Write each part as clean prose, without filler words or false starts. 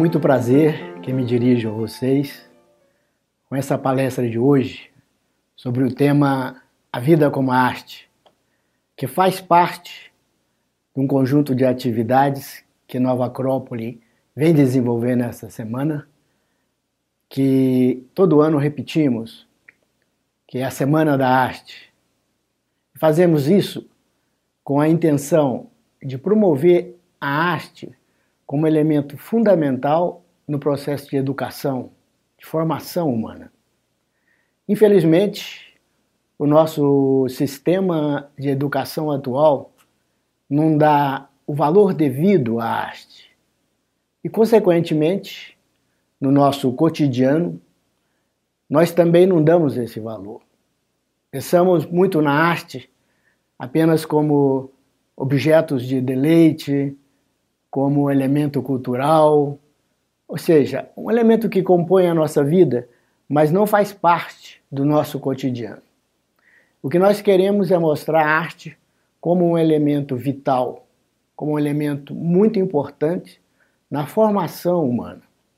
muito prazer que me dirijo a vocês com essa palestra de hoje sobre o tema A Vida como Arte, que faz parte de um conjunto de atividades que Nova Acrópole vem desenvolvendo essa semana, que todo ano repetimos, que é a Semana da Arte. Fazemos isso com a intenção de promover a arte como elemento fundamental no processo de educação, de formação humana. Infelizmente, o nosso sistema de educação atual não dá o valor devido à arte. E, consequentemente, no nosso cotidiano, nós também não damos esse valor. Pensamos muito na arte apenas como objetos de deleite, como elemento cultural, ou seja, um elemento que compõe a nossa vida, mas não faz parte do nosso cotidiano. O que nós queremos é mostrar a arte como um elemento vital, como um elemento muito importante na formação humana.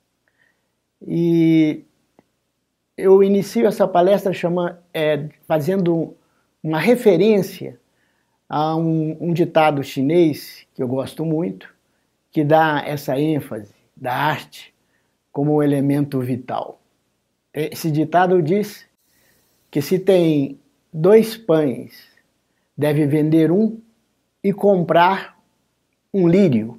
E eu inicio essa palestra fazendo uma referência a um ditado chinês que eu gosto muito, que dá essa ênfase da arte como um elemento vital. Esse ditado diz que se tem 2 pães, deve vender um e comprar um lírio.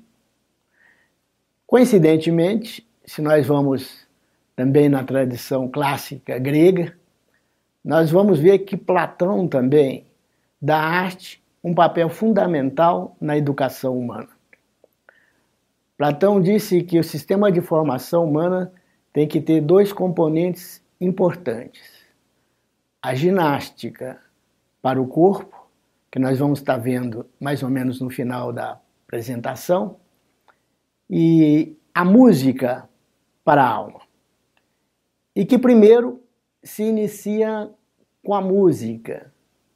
Coincidentemente, se nós vamos também na tradição clássica grega, nós vamos ver que Platão também dá à arte um papel fundamental na educação humana. Platão disse que o sistema de formação humana tem que ter 2 componentes importantes. A ginástica para o corpo, que nós vamos estar vendo mais ou menos no final da apresentação, e a música para a alma. E que primeiro se inicia com a música,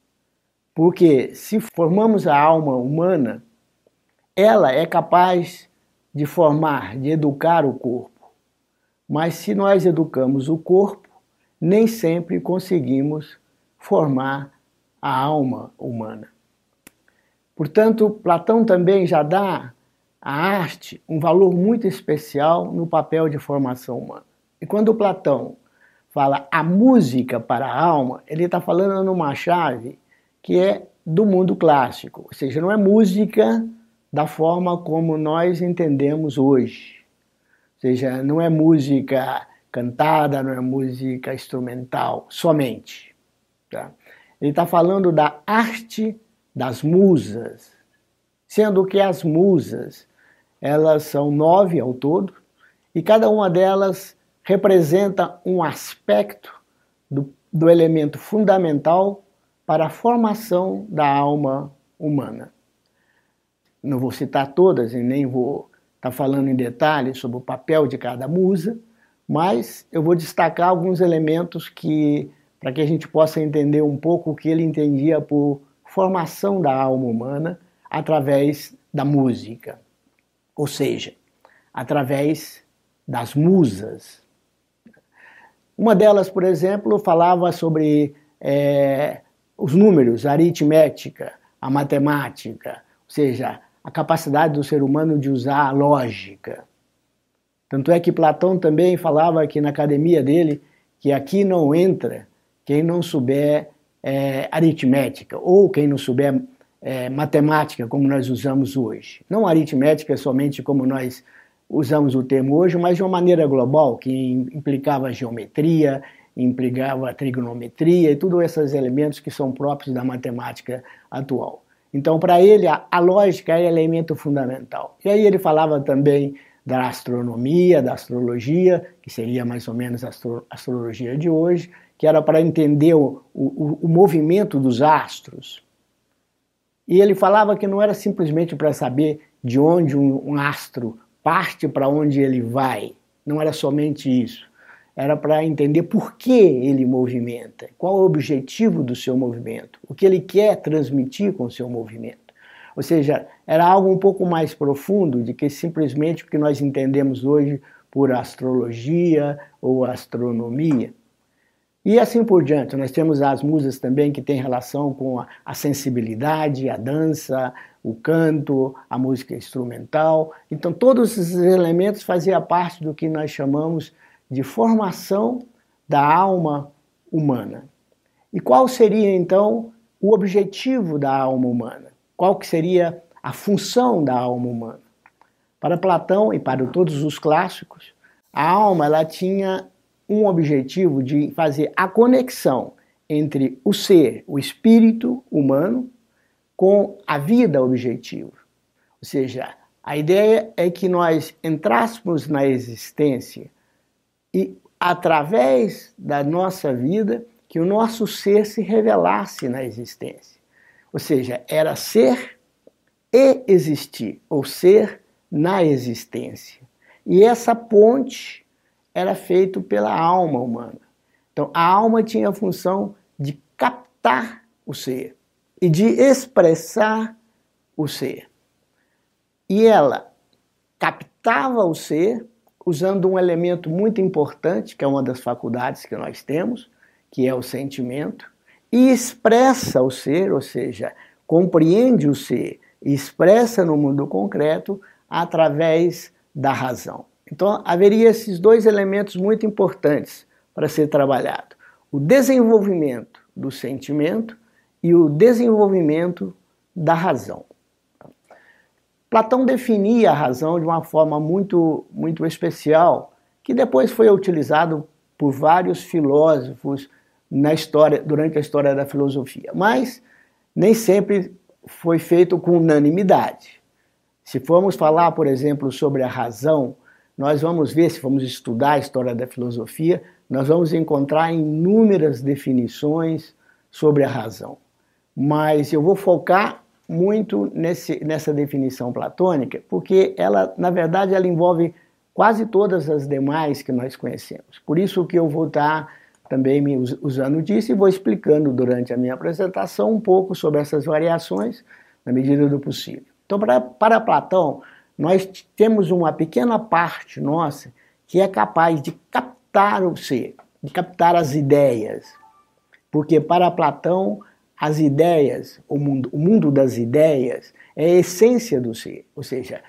porque se formamos a alma humana, ela é capaz de formar, de educar o corpo. Mas se nós educamos o corpo, nem sempre conseguimos formar a alma humana. Portanto, Platão também já dá à arte um valor muito especial no papel de formação humana. E quando Platão fala a música para a alma, ele está falando numa chave que é do mundo clássico, ou seja, não é música da forma como nós entendemos hoje. Ou seja, não é música cantada, não é música instrumental, somente. Tá? Ele está falando da arte das musas, sendo que as musas, elas são 9 ao todo, e cada uma delas representa um aspecto do elemento fundamental para a formação da alma humana. Não vou citar todas e nem vou estar falando em detalhes sobre o papel de cada musa, mas eu vou destacar alguns elementos para que a gente possa entender um pouco o que ele entendia por formação da alma humana através da música, ou seja, através das musas. Uma delas, por exemplo, falava sobre os números, a aritmética, a matemática, ou seja, a capacidade do ser humano de usar a lógica. Tanto é que Platão também falava aqui na academia dele que aqui não entra quem não souber aritmética, ou quem não souber matemática, como nós usamos hoje. Não aritmética somente como nós usamos o termo hoje, mas de uma maneira global, que implicava geometria, implicava trigonometria e todos esses elementos que são próprios da matemática atual. Então, para ele, a lógica é elemento fundamental. E aí ele falava também da astronomia, da astrologia, que seria mais ou menos a astrologia de hoje, que era para entender o movimento dos astros. E ele falava que não era simplesmente para saber de onde um astro parte, para onde ele vai. Não era somente isso. Era para entender por que ele movimenta, qual é o objetivo do seu movimento, o que ele quer transmitir com o seu movimento. Ou seja, era algo um pouco mais profundo do que simplesmente o que nós entendemos hoje por astrologia ou astronomia. E assim por diante. Nós temos as musas também que têm relação com a sensibilidade, a dança, o canto, a música instrumental. Então todos esses elementos faziam parte do que nós chamamos de formação da alma humana. E qual seria então o objetivo da alma humana? Qual que seria a função da alma humana? Para Platão e para todos os clássicos, a alma ela tinha um objetivo de fazer a conexão entre o ser, o espírito humano, com a vida objetiva. Ou seja, a ideia é que nós entrássemos na existência e, através da nossa vida, que o nosso ser se revelasse na existência. Ou seja, era ser e existir, ou ser na existência. E essa ponte era feita pela alma humana. Então, a alma tinha a função de captar o ser e de expressar o ser. E ela captava o ser usando um elemento muito importante, que é uma das faculdades que nós temos, que é o sentimento, e expressa o ser, ou seja, compreende o ser e expressa no mundo concreto através da razão. Então, haveria esses dois elementos muito importantes para ser trabalhado: o desenvolvimento do sentimento e o desenvolvimento da razão. Platão definia a razão de uma forma muito especial, que depois foi utilizado por vários filósofos durante a história da filosofia, mas nem sempre foi feito com unanimidade. Se formos falar, por exemplo, sobre a razão, nós vamos ver, se formos estudar a história da filosofia, nós vamos encontrar inúmeras definições sobre a razão. Mas eu vou focar muito nessa definição platônica, porque ela, na verdade, ela envolve quase todas as demais que nós conhecemos. Por isso que eu vou estar também me usando disso e vou explicando durante a minha apresentação um pouco sobre essas variações, na medida do possível. Então, para Platão, nós temos uma pequena parte nossa que é capaz de captar o ser, de captar as ideias. Porque para Platão, as ideias, o mundo das ideias, é a essência do ser. Ou seja,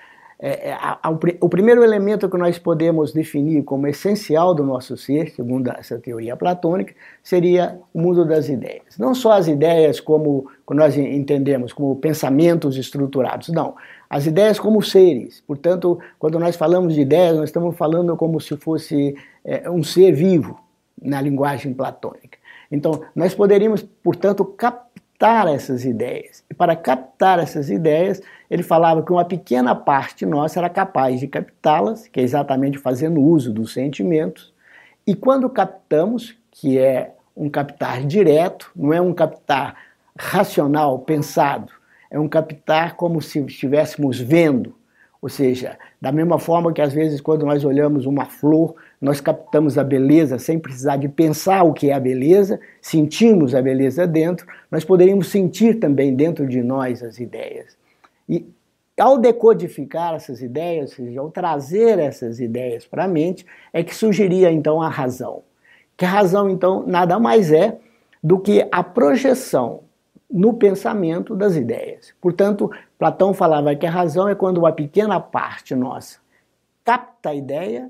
o primeiro elemento que nós podemos definir como essencial do nosso ser, segundo essa teoria platônica, seria o mundo das ideias. Não só as ideias como nós entendemos, como pensamentos estruturados, não. As ideias como seres. Portanto, quando nós falamos de ideias, nós estamos falando como se fosse um ser vivo, na linguagem platônica. Então, nós poderíamos, portanto, captar essas ideias. E para captar essas ideias, ele falava que uma pequena parte nossa era capaz de captá-las, que é exatamente fazendo uso dos sentimentos. E quando captamos, que é um captar direto, não é um captar racional, pensado, é um captar como se estivéssemos vendo. Ou seja, da mesma forma que às vezes quando nós olhamos uma flor, nós captamos a beleza sem precisar de pensar o que é a beleza, sentimos a beleza dentro, nós poderíamos sentir também dentro de nós as ideias. E ao decodificar essas ideias, ou seja, ao trazer essas ideias para a mente, é que surgiria então a razão. Que a razão então nada mais é do que a projeção no pensamento das ideias. Portanto, Platão falava que a razão é quando uma pequena parte nossa capta a ideia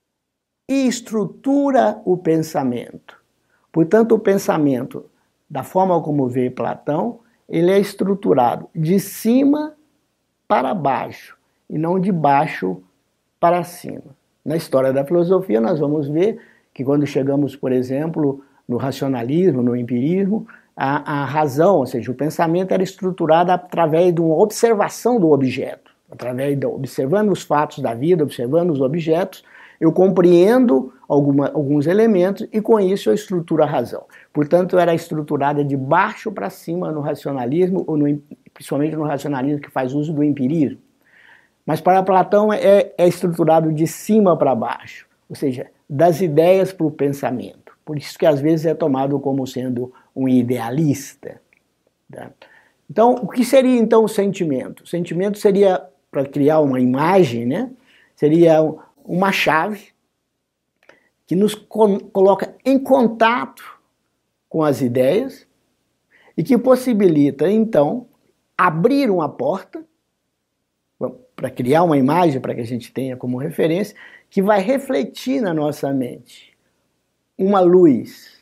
e estrutura o pensamento. Portanto, o pensamento, da forma como vê Platão, ele é estruturado de cima para baixo e não de baixo para cima. Na história da filosofia, nós vamos ver que quando chegamos, por exemplo, no racionalismo, no empirismo, a razão, ou seja, o pensamento era estruturado através de uma observação do objeto, através de observando os fatos da vida, observando os objetos, eu compreendo alguns elementos e com isso eu estruturo a razão. Portanto, era estruturada de baixo para cima no racionalismo, ou principalmente no racionalismo que faz uso do empirismo. Mas para Platão é estruturado de cima para baixo, ou seja, das ideias para o pensamento. Por isso que às vezes é tomado como sendo um idealista. Tá? Então, o que seria então o sentimento? O sentimento seria, para criar uma imagem, né? Seria uma chave que nos coloca em contato com as ideias e que possibilita, então, abrir uma porta para criar uma imagem para que a gente tenha como referência, que vai refletir na nossa mente uma luz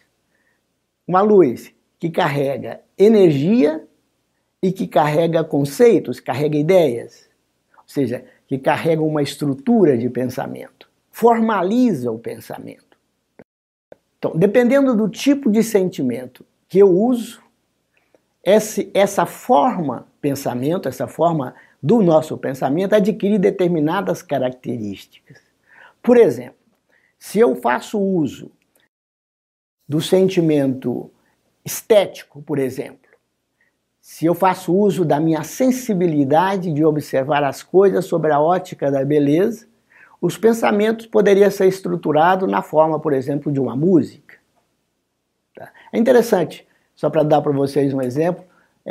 que carrega energia e que carrega conceitos, carrega ideias, ou seja, que carrega uma estrutura de pensamento, formaliza o pensamento. Então, dependendo do tipo de sentimento que eu uso, essa forma pensamento, essa forma do nosso pensamento adquire determinadas características. Por exemplo, se eu faço uso do sentimento estético, por exemplo, se eu faço uso da minha sensibilidade de observar as coisas sob a ótica da beleza, os pensamentos poderiam ser estruturados na forma, por exemplo, de uma música. Tá? É interessante, só para dar para vocês um exemplo,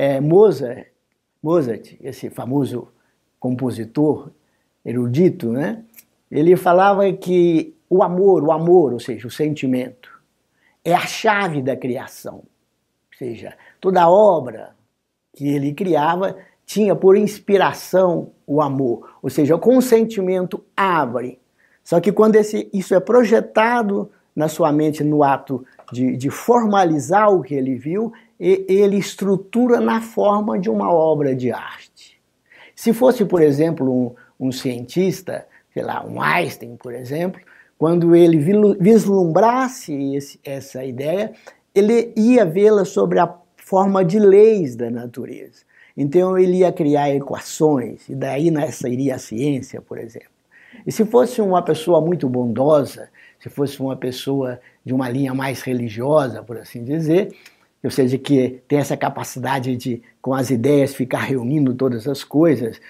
Mozart, esse famoso compositor erudito, né? Ele falava que o amor, ou seja, o sentimento, é a chave da criação. Ou seja, toda obra que ele criava tinha por inspiração o amor. Ou seja, o consentimento abre. Só que quando isso é projetado na sua mente no ato de formalizar o que ele viu, ele estrutura na forma de uma obra de arte. Se fosse, por exemplo, um cientista, sei lá, um Einstein, por exemplo, quando ele vislumbrasse essa ideia, ele ia vê-la sobre a forma de leis da natureza. Então ele ia criar equações, e daí sairia a ciência, por exemplo. E se fosse uma pessoa muito bondosa, se fosse uma pessoa de uma linha mais religiosa, por assim dizer, ou seja, que tem essa capacidade de, com as ideias, ficar reunindo todas as coisas,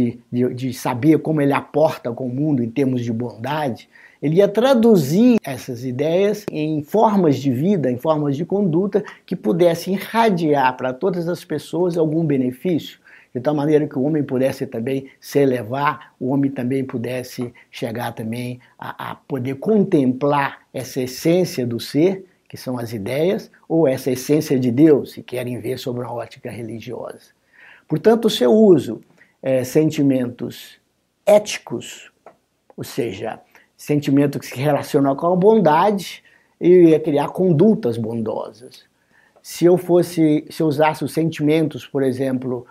de saber como ele aporta com o mundo em termos de bondade, ele ia traduzir essas ideias em formas de vida, em formas de conduta que pudessem irradiar para todas as pessoas algum benefício, de tal maneira que o homem pudesse também se elevar, o homem também pudesse chegar também a poder contemplar essa essência do ser, que são as ideias, ou essa essência de Deus, se querem ver sobre uma ótica religiosa. Portanto, se eu uso sentimentos éticos, ou seja, sentimento que se relaciona com a bondade, eu ia criar condutas bondosas. Se eu usasse os sentimentos, por exemplo,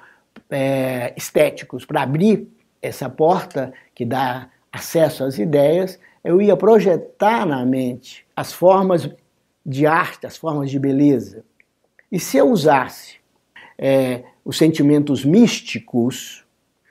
estéticos para abrir essa porta que dá acesso às ideias, eu ia projetar na mente as formas de arte, as formas de beleza. E se eu usasse os sentimentos místicos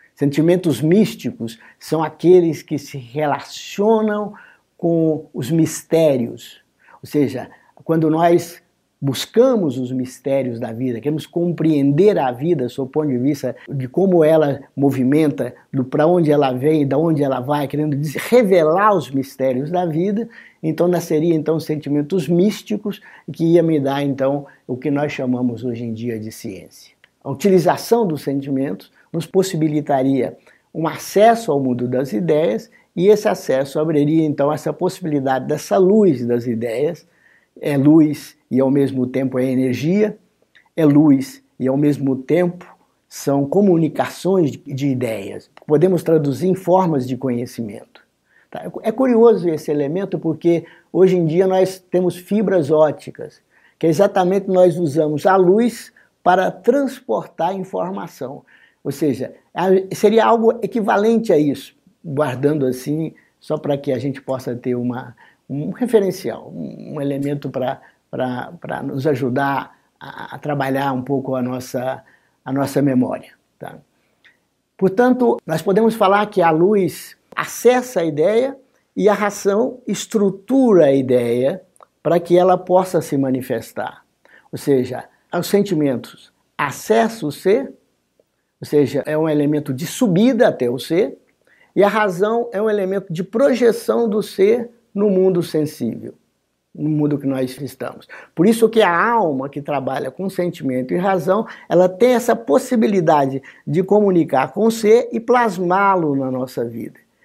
são aqueles que se relacionam com os mistérios. Ou seja, quando nós buscamos os mistérios da vida, queremos compreender a vida sob o ponto de vista de como ela movimenta, para onde ela vem, de onde ela vai, querendo revelar os mistérios da vida, então nasceria então sentimentos místicos que ia me dar então o que nós chamamos hoje em dia de ciência. A utilização dos sentimentos nos possibilitaria um acesso ao mundo das ideias e esse acesso abriria então essa possibilidade dessa luz das ideias. É luz e ao mesmo tempo é energia, é luz e ao mesmo tempo são comunicações de ideias. Podemos traduzir em formas de conhecimento. Tá? É curioso esse elemento porque hoje em dia nós temos fibras ópticas, que exatamente nós usamos a luz para transportar informação. Ou seja, seria algo equivalente a isso, guardando assim, só para que a gente possa ter um referencial, um elemento para nos ajudar a trabalhar um pouco a nossa memória. Tá? Portanto, nós podemos falar que a luz acessa a ideia e a razão estrutura a ideia para que ela possa se manifestar. Ou seja, os sentimentos acessam o ser, ou seja, é um elemento de subida até o ser, e a razão é um elemento de projeção do ser no mundo sensível, no mundo que nós estamos. Por isso que a alma que trabalha com sentimento e razão, ela tem essa possibilidade de comunicar com o ser e plasmá-lo na nossa vida.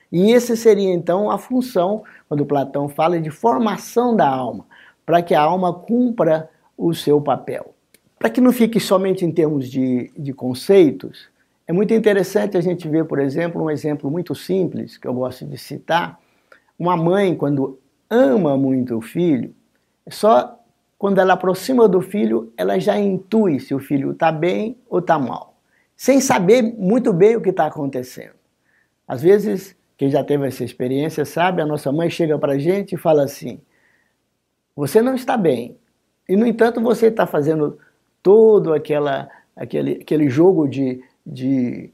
E esse seria então a função, quando Platão fala de formação da alma, para que a alma cumpra o seu papel. Para que não fique somente em termos de conceitos, é muito interessante a gente ver, por exemplo, um exemplo muito simples, que eu gosto de citar. Uma mãe, quando ama muito o filho, só quando ela aproxima do filho, ela já intui se o filho está bem ou está mal, sem saber muito bem o que está acontecendo. Às vezes, quem já teve essa experiência sabe, a nossa mãe chega para a gente e fala assim: você não está bem, e no entanto você está fazendo todo aquele jogo de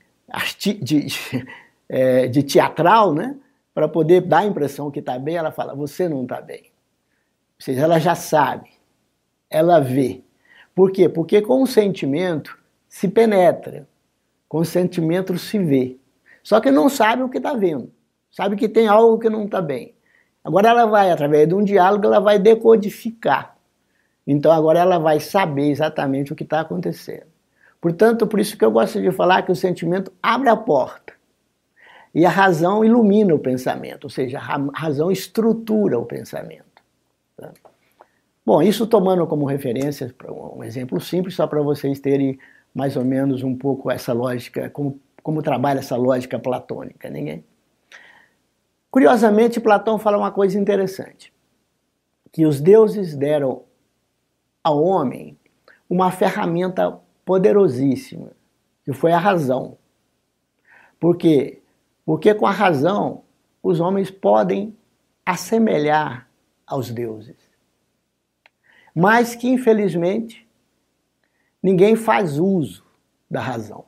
teatral, né? Para poder dar a impressão que está bem, ela fala, você não está bem. Ou seja, ela já sabe, ela vê. Por quê? Porque com o sentimento se penetra, com o sentimento se vê. Só que não sabe o que está vendo, sabe que tem algo que não está bem. Agora ela vai, através de um diálogo, ela vai decodificar. Então agora ela vai saber exatamente o que está acontecendo. Portanto, por isso que eu gosto de falar que o sentimento abre a porta. E a razão ilumina o pensamento, ou seja, a razão estrutura o pensamento. Tá? Bom, isso tomando como referência, um exemplo simples, só para vocês terem mais ou menos um pouco essa lógica, como trabalha essa lógica platônica. Ninguém? Curiosamente, Platão fala uma coisa interessante, que os deuses deram ao homem uma ferramenta poderosíssima, que foi a razão. Por quê? Porque com a razão os homens podem assemelhar aos deuses. Mas que, infelizmente, ninguém faz uso da razão.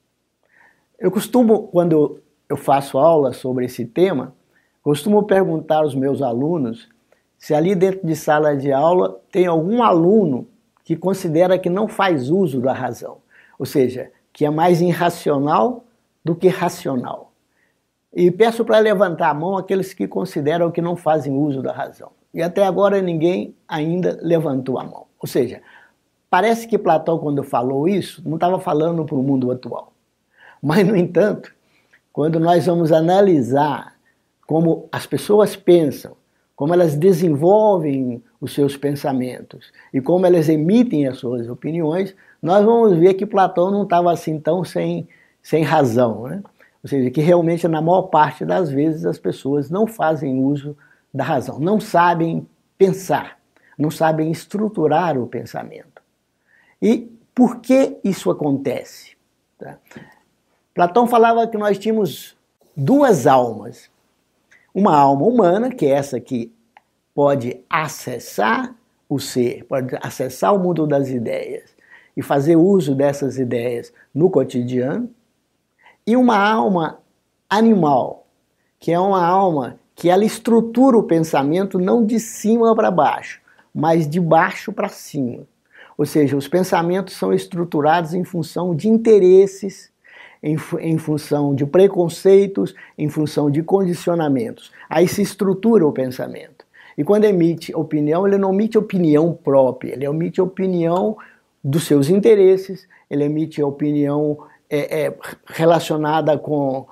Eu costumo, quando eu faço aula sobre esse tema, costumo perguntar aos meus alunos se ali dentro de sala de aula tem algum aluno que considera que não faz uso da razão, ou seja, que é mais irracional do que racional. E peço para levantar a mão aqueles que consideram que não fazem uso da razão. E até agora ninguém ainda levantou a mão. Ou seja, parece que Platão, quando falou isso, não estava falando para o mundo atual. Mas, no entanto, quando nós vamos analisar como as pessoas pensam, como elas desenvolvem os seus pensamentos e como elas emitem as suas opiniões, nós vamos ver que Platão não estava assim tão sem razão, né? Ou seja, que realmente na maior parte das vezes as pessoas não fazem uso da razão, não sabem pensar, não sabem estruturar o pensamento. E por que isso acontece? Tá? Platão falava que nós tínhamos duas almas. Uma alma humana, que é essa que pode acessar o ser, pode acessar o mundo das ideias e fazer uso dessas ideias no cotidiano. E uma alma animal, que é uma alma que ela estrutura o pensamento não de cima para baixo, mas de baixo para cima. Ou seja, os pensamentos são estruturados em função de interesses, em função de preconceitos, em função de condicionamentos. Aí se estrutura o pensamento. E quando emite opinião, ele não emite opinião própria, ele emite opinião dos seus interesses, ele emite opinião relacionada com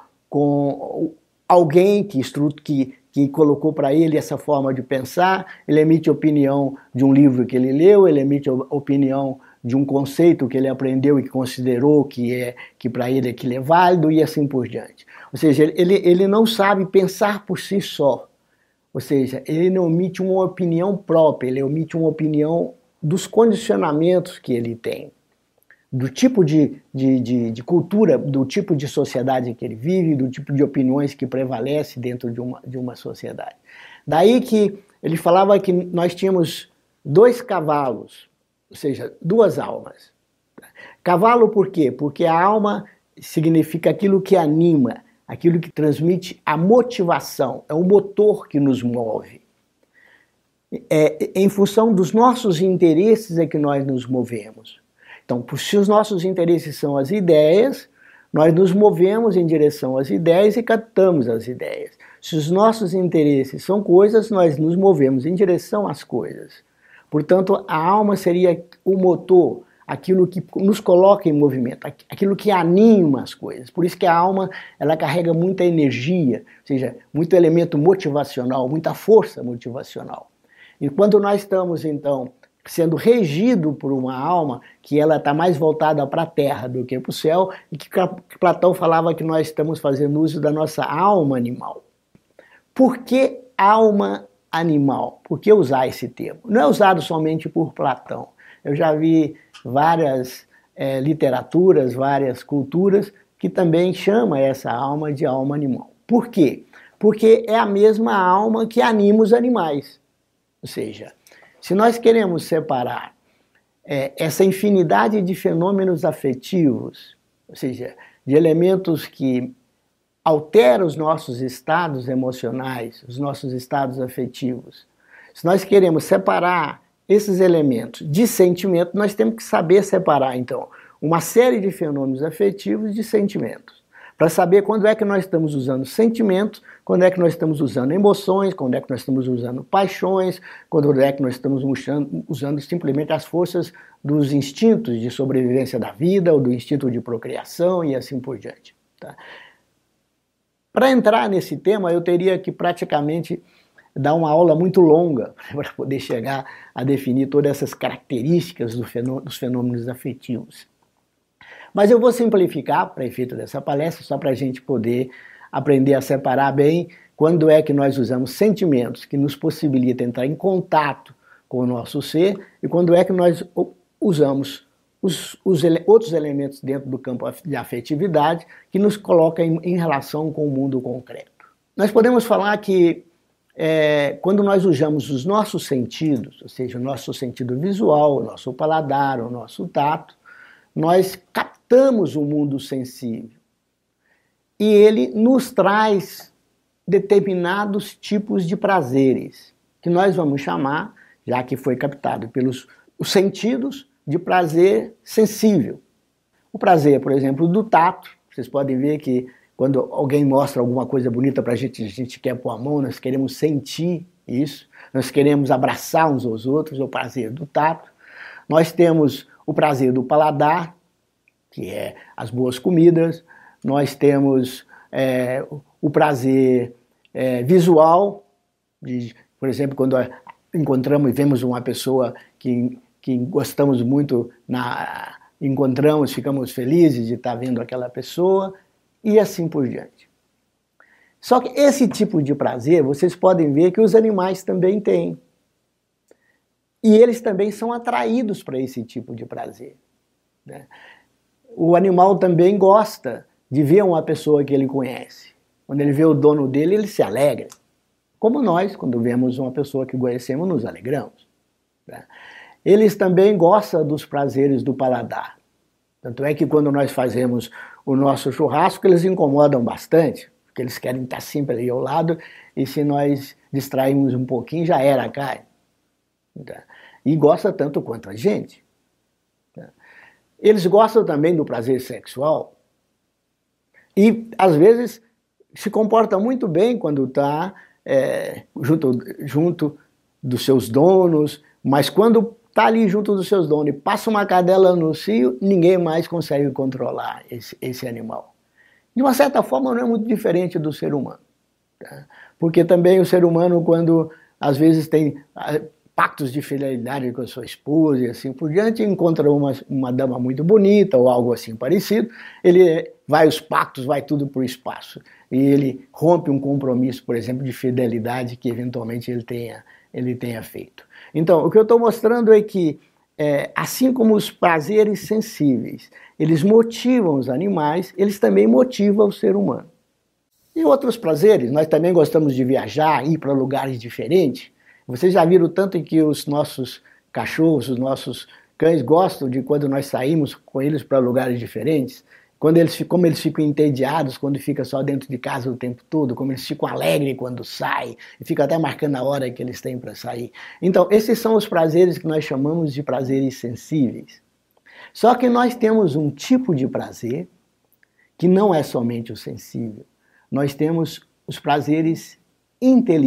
alguém que colocou para ele essa forma de pensar, ele emite opinião de um livro que ele leu, ele emite opinião de um conceito que ele aprendeu e que considerou que para ele aquilo é válido e assim por diante. Ou seja, ele não sabe pensar por si só. Ou seja, ele não emite uma opinião própria, ele emite uma opinião dos condicionamentos que ele tem, do tipo de cultura, do tipo de sociedade que ele vive, do tipo de opiniões que prevalece dentro de uma sociedade. Daí que ele falava que nós tínhamos dois cavalos, ou seja, duas almas. Cavalo por quê? Porque a alma significa aquilo que anima, aquilo que transmite a motivação, é o motor que nos move. Em função dos nossos interesses é que nós nos movemos. Então, se os nossos interesses são as ideias, nós nos movemos em direção às ideias e captamos as ideias. Se os nossos interesses são coisas, nós nos movemos em direção às coisas. Portanto, a alma seria o motor, aquilo que nos coloca em movimento, aquilo que anima as coisas. Por isso que a alma, ela carrega muita energia, ou seja, muito elemento motivacional, muita força motivacional. E quando nós estamos, então, sendo regido por uma alma, que ela está mais voltada para a terra do que para o céu, e que Platão falava que nós estamos fazendo uso da nossa alma animal. Por que alma animal? Por que usar esse termo? Não é usado somente por Platão. Eu já vi várias literaturas, várias culturas que também chamam essa alma de alma animal. Por quê? Porque é a mesma alma que anima os animais. Ou seja, se nós queremos separar essa infinidade de fenômenos afetivos, ou seja, de elementos que alteram os nossos estados emocionais, os nossos estados afetivos, se nós queremos separar esses elementos de sentimento, nós temos que saber separar, então, uma série de fenômenos afetivos de sentimentos. Para saber quando é que nós estamos usando sentimentos, quando é que nós estamos usando emoções, quando é que nós estamos usando paixões, quando é que nós estamos usando simplesmente as forças dos instintos de sobrevivência da vida, ou do instinto de procriação e assim por diante. Tá? Para entrar nesse tema, eu teria que praticamente dar uma aula muito longa para poder chegar a definir todas essas características dos fenômenos afetivos. Mas eu vou simplificar para efeito dessa palestra, só para a gente poder aprender a separar bem quando é que nós usamos sentimentos que nos possibilitam entrar em contato com o nosso ser e quando é que nós usamos os outros elementos dentro do campo de afetividade que nos colocam em relação com o mundo concreto. Nós podemos falar que quando nós usamos os nossos sentidos, ou seja, o nosso sentido visual, o nosso paladar, o nosso tato, nós captamos o mundo sensível e ele nos traz determinados tipos de prazeres, que nós vamos chamar, já que foi captado pelos os sentidos, de prazer sensível. O prazer, por exemplo, do tato, vocês podem ver que quando alguém mostra alguma coisa bonita para a gente quer pôr a mão, nós queremos sentir isso, nós queremos abraçar uns aos outros, o prazer do tato. Nós temos o prazer do paladar, que é as boas comidas. Nós temos o prazer visual, por exemplo, quando encontramos e vemos uma pessoa que gostamos muito, encontramos, ficamos felizes de estar vendo aquela pessoa, e assim por diante. Só que esse tipo de prazer, vocês podem ver que os animais também têm. E eles também são atraídos para esse tipo de prazer, né? O animal também gosta de ver uma pessoa que ele conhece. Quando ele vê o dono dele, ele se alegra. Como nós, quando vemos uma pessoa que conhecemos, nos alegramos, né? Eles também gostam dos prazeres do paladar. Tanto é que quando nós fazemos o nosso churrasco, eles incomodam bastante, porque eles querem estar sempre ali ao lado, e se nós distraímos um pouquinho, já era a carne. E gosta tanto quanto a gente. Eles gostam também do prazer sexual e, às vezes, se comportam muito bem quando está junto dos seus donos, mas quando está ali junto dos seus donos e passa uma cadela no cio, ninguém mais consegue controlar esse animal. De uma certa forma, não é muito diferente do ser humano. Tá? Porque também o ser humano, quando às vezes tem pactos de fidelidade com a sua esposa e assim por diante, encontra uma dama muito bonita ou algo assim parecido, ele vai os pactos, vai tudo para o espaço. E ele rompe um compromisso, por exemplo, de fidelidade que eventualmente ele tenha feito. Então, o que eu estou mostrando é que, assim como os prazeres sensíveis, eles motivam os animais, eles também motivam o ser humano. E outros prazeres, nós também gostamos de viajar, ir para lugares diferentes. Vocês já viram tanto que os nossos cachorros, os nossos cães gostam de quando nós saímos com eles para lugares diferentes? Como eles ficam entediados quando fica só dentro de casa o tempo todo, como eles ficam alegres quando saem, e ficam até marcando a hora que eles têm para sair. Então, esses são os prazeres que nós chamamos de prazeres sensíveis. Só que nós temos um tipo de prazer que não é somente o sensível. Nós temos os prazeres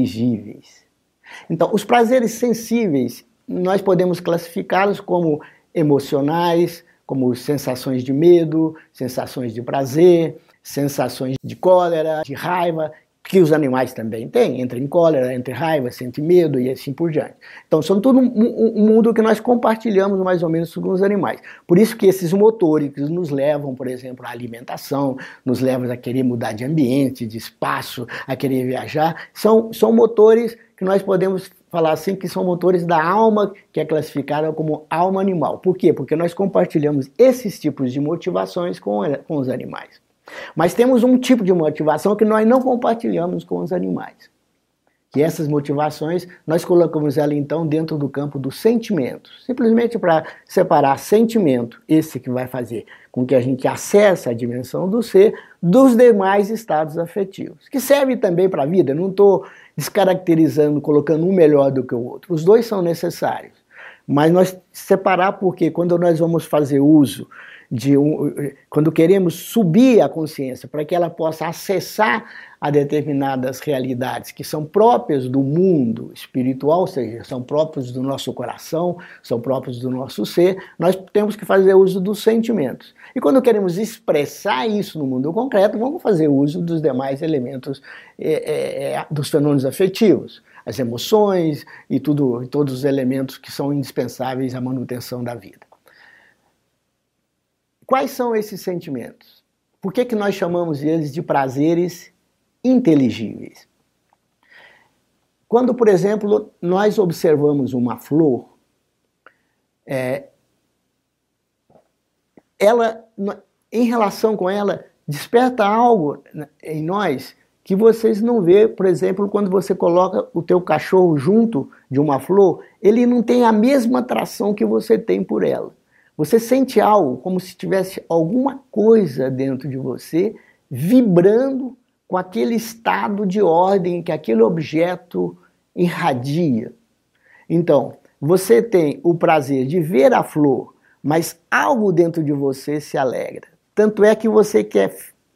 inteligíveis. Então, os prazeres sensíveis, nós podemos classificá-los como emocionais, como sensações de medo, sensações de prazer, sensações de cólera, de raiva, que os animais também têm, entra em cólera, entra em raiva, sente medo e assim por diante. Então, são tudo um mundo que nós compartilhamos mais ou menos com os animais. Por isso que esses motores que nos levam, por exemplo, à alimentação, nos levam a querer mudar de ambiente, de espaço, a querer viajar, são motores que nós podemos falar assim que são motores da alma, que é classificada como alma animal. Por quê? Porque nós compartilhamos esses tipos de motivações com os animais. Mas temos um tipo de motivação que nós não compartilhamos com os animais. Que essas motivações, nós colocamos ela então dentro do campo dos sentimentos. Simplesmente para separar sentimento, esse que vai fazer com que a gente acesse a dimensão do ser, dos demais estados afetivos. Que serve também para a vida, não estou descaracterizando, colocando um melhor do que o outro. Os dois são necessários. Mas nós separar porque quando nós vamos fazer uso quando queremos subir a consciência para que ela possa acessar a determinadas realidades que são próprias do mundo espiritual, ou seja, são próprios do nosso coração, são próprios do nosso ser, nós temos que fazer uso dos sentimentos. E quando queremos expressar isso no mundo concreto, vamos fazer uso dos demais elementos dos fenômenos afetivos, as emoções e todos os elementos que são indispensáveis à manutenção da vida. Quais são esses sentimentos? Por que nós chamamos eles de prazeres inteligíveis? Quando, por exemplo, nós observamos uma flor, em relação com ela, desperta algo em nós que vocês não vê, por exemplo, quando você coloca o teu cachorro junto de uma flor, ele não tem a mesma atração que você tem por ela. Você sente algo, como se tivesse alguma coisa dentro de você, vibrando com aquele estado de ordem que aquele objeto irradia. Então, você tem o prazer de ver a flor, mas algo dentro de você se alegra. Tanto é que você quer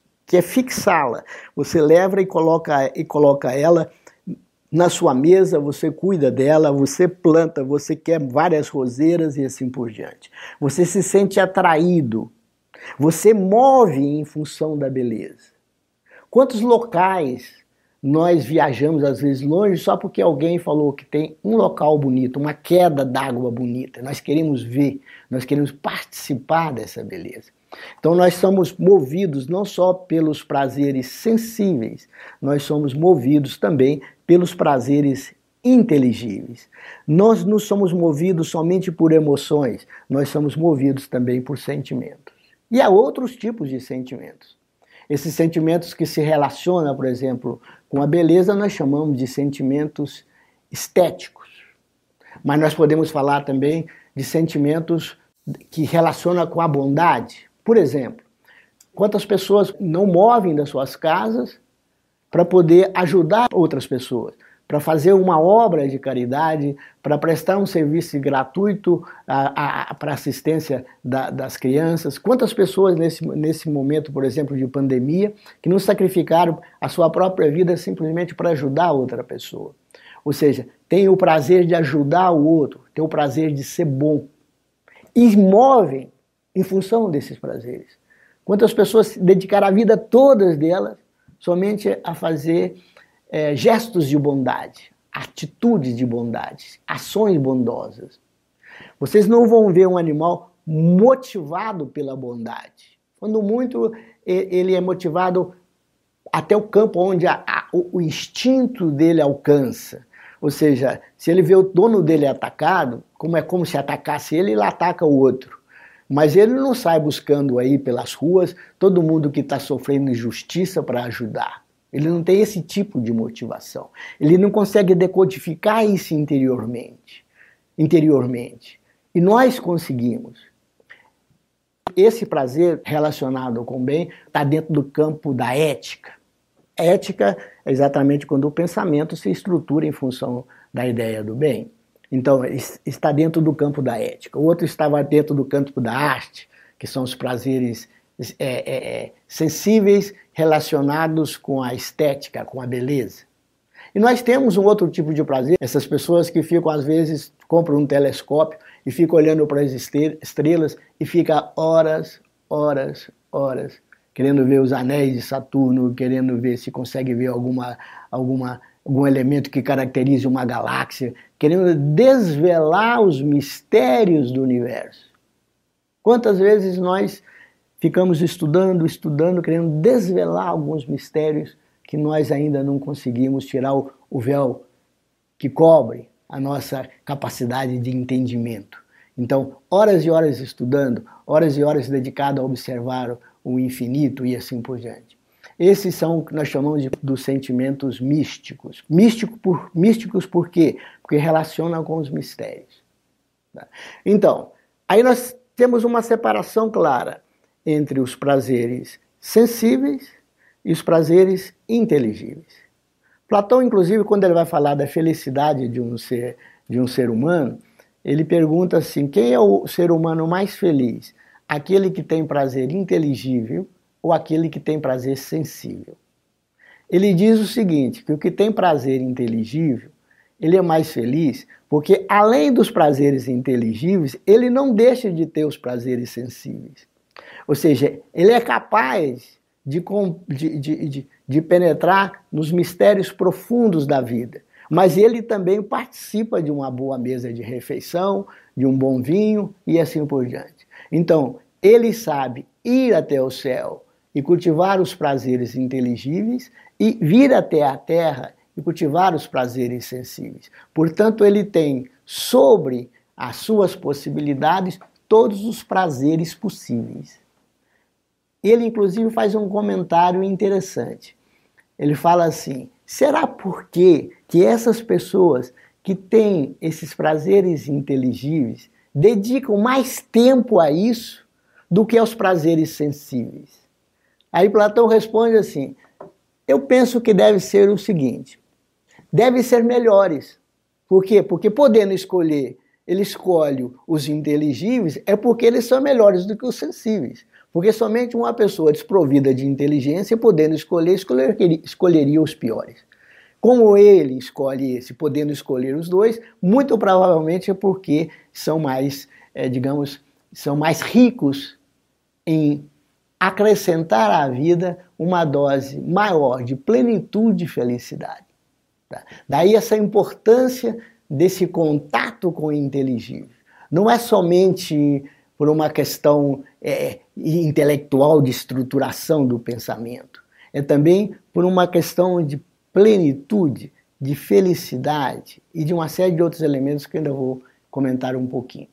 fixá-la. Você leva e coloca ela na sua mesa, você cuida dela, você planta, você quer várias roseiras e assim por diante. Você se sente atraído, você move em função da beleza. Quantos locais nós viajamos às vezes longe só porque alguém falou que tem um local bonito, uma queda d'água bonita. Nós queremos ver, nós queremos participar dessa beleza. Então nós somos movidos não só pelos prazeres sensíveis, nós somos movidos também pelos prazeres inteligíveis. Nós não somos movidos somente por emoções, nós somos movidos também por sentimentos. E há outros tipos de sentimentos. Esses sentimentos que se relacionam, por exemplo, com a beleza, nós chamamos de sentimentos estéticos. Mas nós podemos falar também de sentimentos que relacionam com a bondade. Por exemplo, quantas pessoas não movem das suas casas para poder ajudar outras pessoas, para fazer uma obra de caridade, para prestar um serviço gratuito para assistência das crianças. Quantas pessoas nesse momento, por exemplo, de pandemia, que não sacrificaram a sua própria vida simplesmente para ajudar outra pessoa. Ou seja, tem o prazer de ajudar o outro, tem o prazer de ser bom. E movem em função desses prazeres. Quantas pessoas dedicaram a vida todas delas somente a fazer gestos de bondade, atitudes de bondade, ações bondosas. Vocês não vão ver um animal motivado pela bondade. Quando muito, ele é motivado até o campo onde o instinto dele alcança. Ou seja, se ele vê o dono dele atacado, como se atacasse ele ataca o outro. Mas ele não sai buscando aí pelas ruas todo mundo que está sofrendo injustiça para ajudar. Ele não tem esse tipo de motivação. Ele não consegue decodificar isso interiormente. E nós conseguimos. Esse prazer relacionado com o bem está dentro do campo da ética. Ética é exatamente quando o pensamento se estrutura em função da ideia do bem. Então, está dentro do campo da ética. O outro estava dentro do campo da arte, que são os prazeres sensíveis relacionados com a estética, com a beleza. E nós temos um outro tipo de prazer, essas pessoas que ficam às vezes compra um telescópio e fica olhando para as estrelas e fica horas, querendo ver os anéis de Saturno, querendo ver se consegue ver algum elemento que caracterize uma galáxia, querendo desvelar os mistérios do universo. Quantas vezes nós ficamos estudando, querendo desvelar alguns mistérios que nós ainda não conseguimos tirar o véu que cobre a nossa capacidade de entendimento. Então, horas e horas estudando, horas e horas dedicado a observar o infinito e assim por diante. Esses são o que nós chamamos dos sentimentos místicos. Místicos por quê? Porque relacionam com os mistérios. Então, aí nós temos uma separação clara entre os prazeres sensíveis e os prazeres inteligíveis. Platão, inclusive, quando ele vai falar da felicidade de um ser humano, ele pergunta assim, quem é o ser humano mais feliz? Aquele que tem prazer inteligível ou aquele que tem prazer sensível? Ele diz o seguinte, que o que tem prazer inteligível, ele é mais feliz porque, além dos prazeres inteligíveis, ele não deixa de ter os prazeres sensíveis. Ou seja, ele é capaz de penetrar nos mistérios profundos da vida. Mas ele também participa de uma boa mesa de refeição, de um bom vinho e assim por diante. Então, ele sabe ir até o céu e cultivar os prazeres inteligíveis e vir até a terra e cultivar os prazeres sensíveis. Portanto, ele tem sobre as suas possibilidades todos os prazeres possíveis. Ele, inclusive, faz um comentário interessante. Ele fala assim, será por que essas pessoas que têm esses prazeres inteligíveis dedicam mais tempo a isso do que aos prazeres sensíveis? Aí Platão responde assim, eu penso que deve ser o seguinte, devem ser melhores. Por quê? Porque podendo escolher, ele escolhe os inteligíveis, é porque eles são melhores do que os sensíveis. Porque somente uma pessoa desprovida de inteligência, podendo escolher, escolheria os piores. Como ele escolhe esse, podendo escolher os dois, muito provavelmente é porque são mais, são mais ricos em acrescentar à vida uma dose maior de plenitude e felicidade. Tá? Daí essa importância desse contato com o inteligível. Não é somente por uma questão intelectual de estruturação do pensamento. É também por uma questão de plenitude, de felicidade e de uma série de outros elementos que eu ainda vou comentar um pouquinho.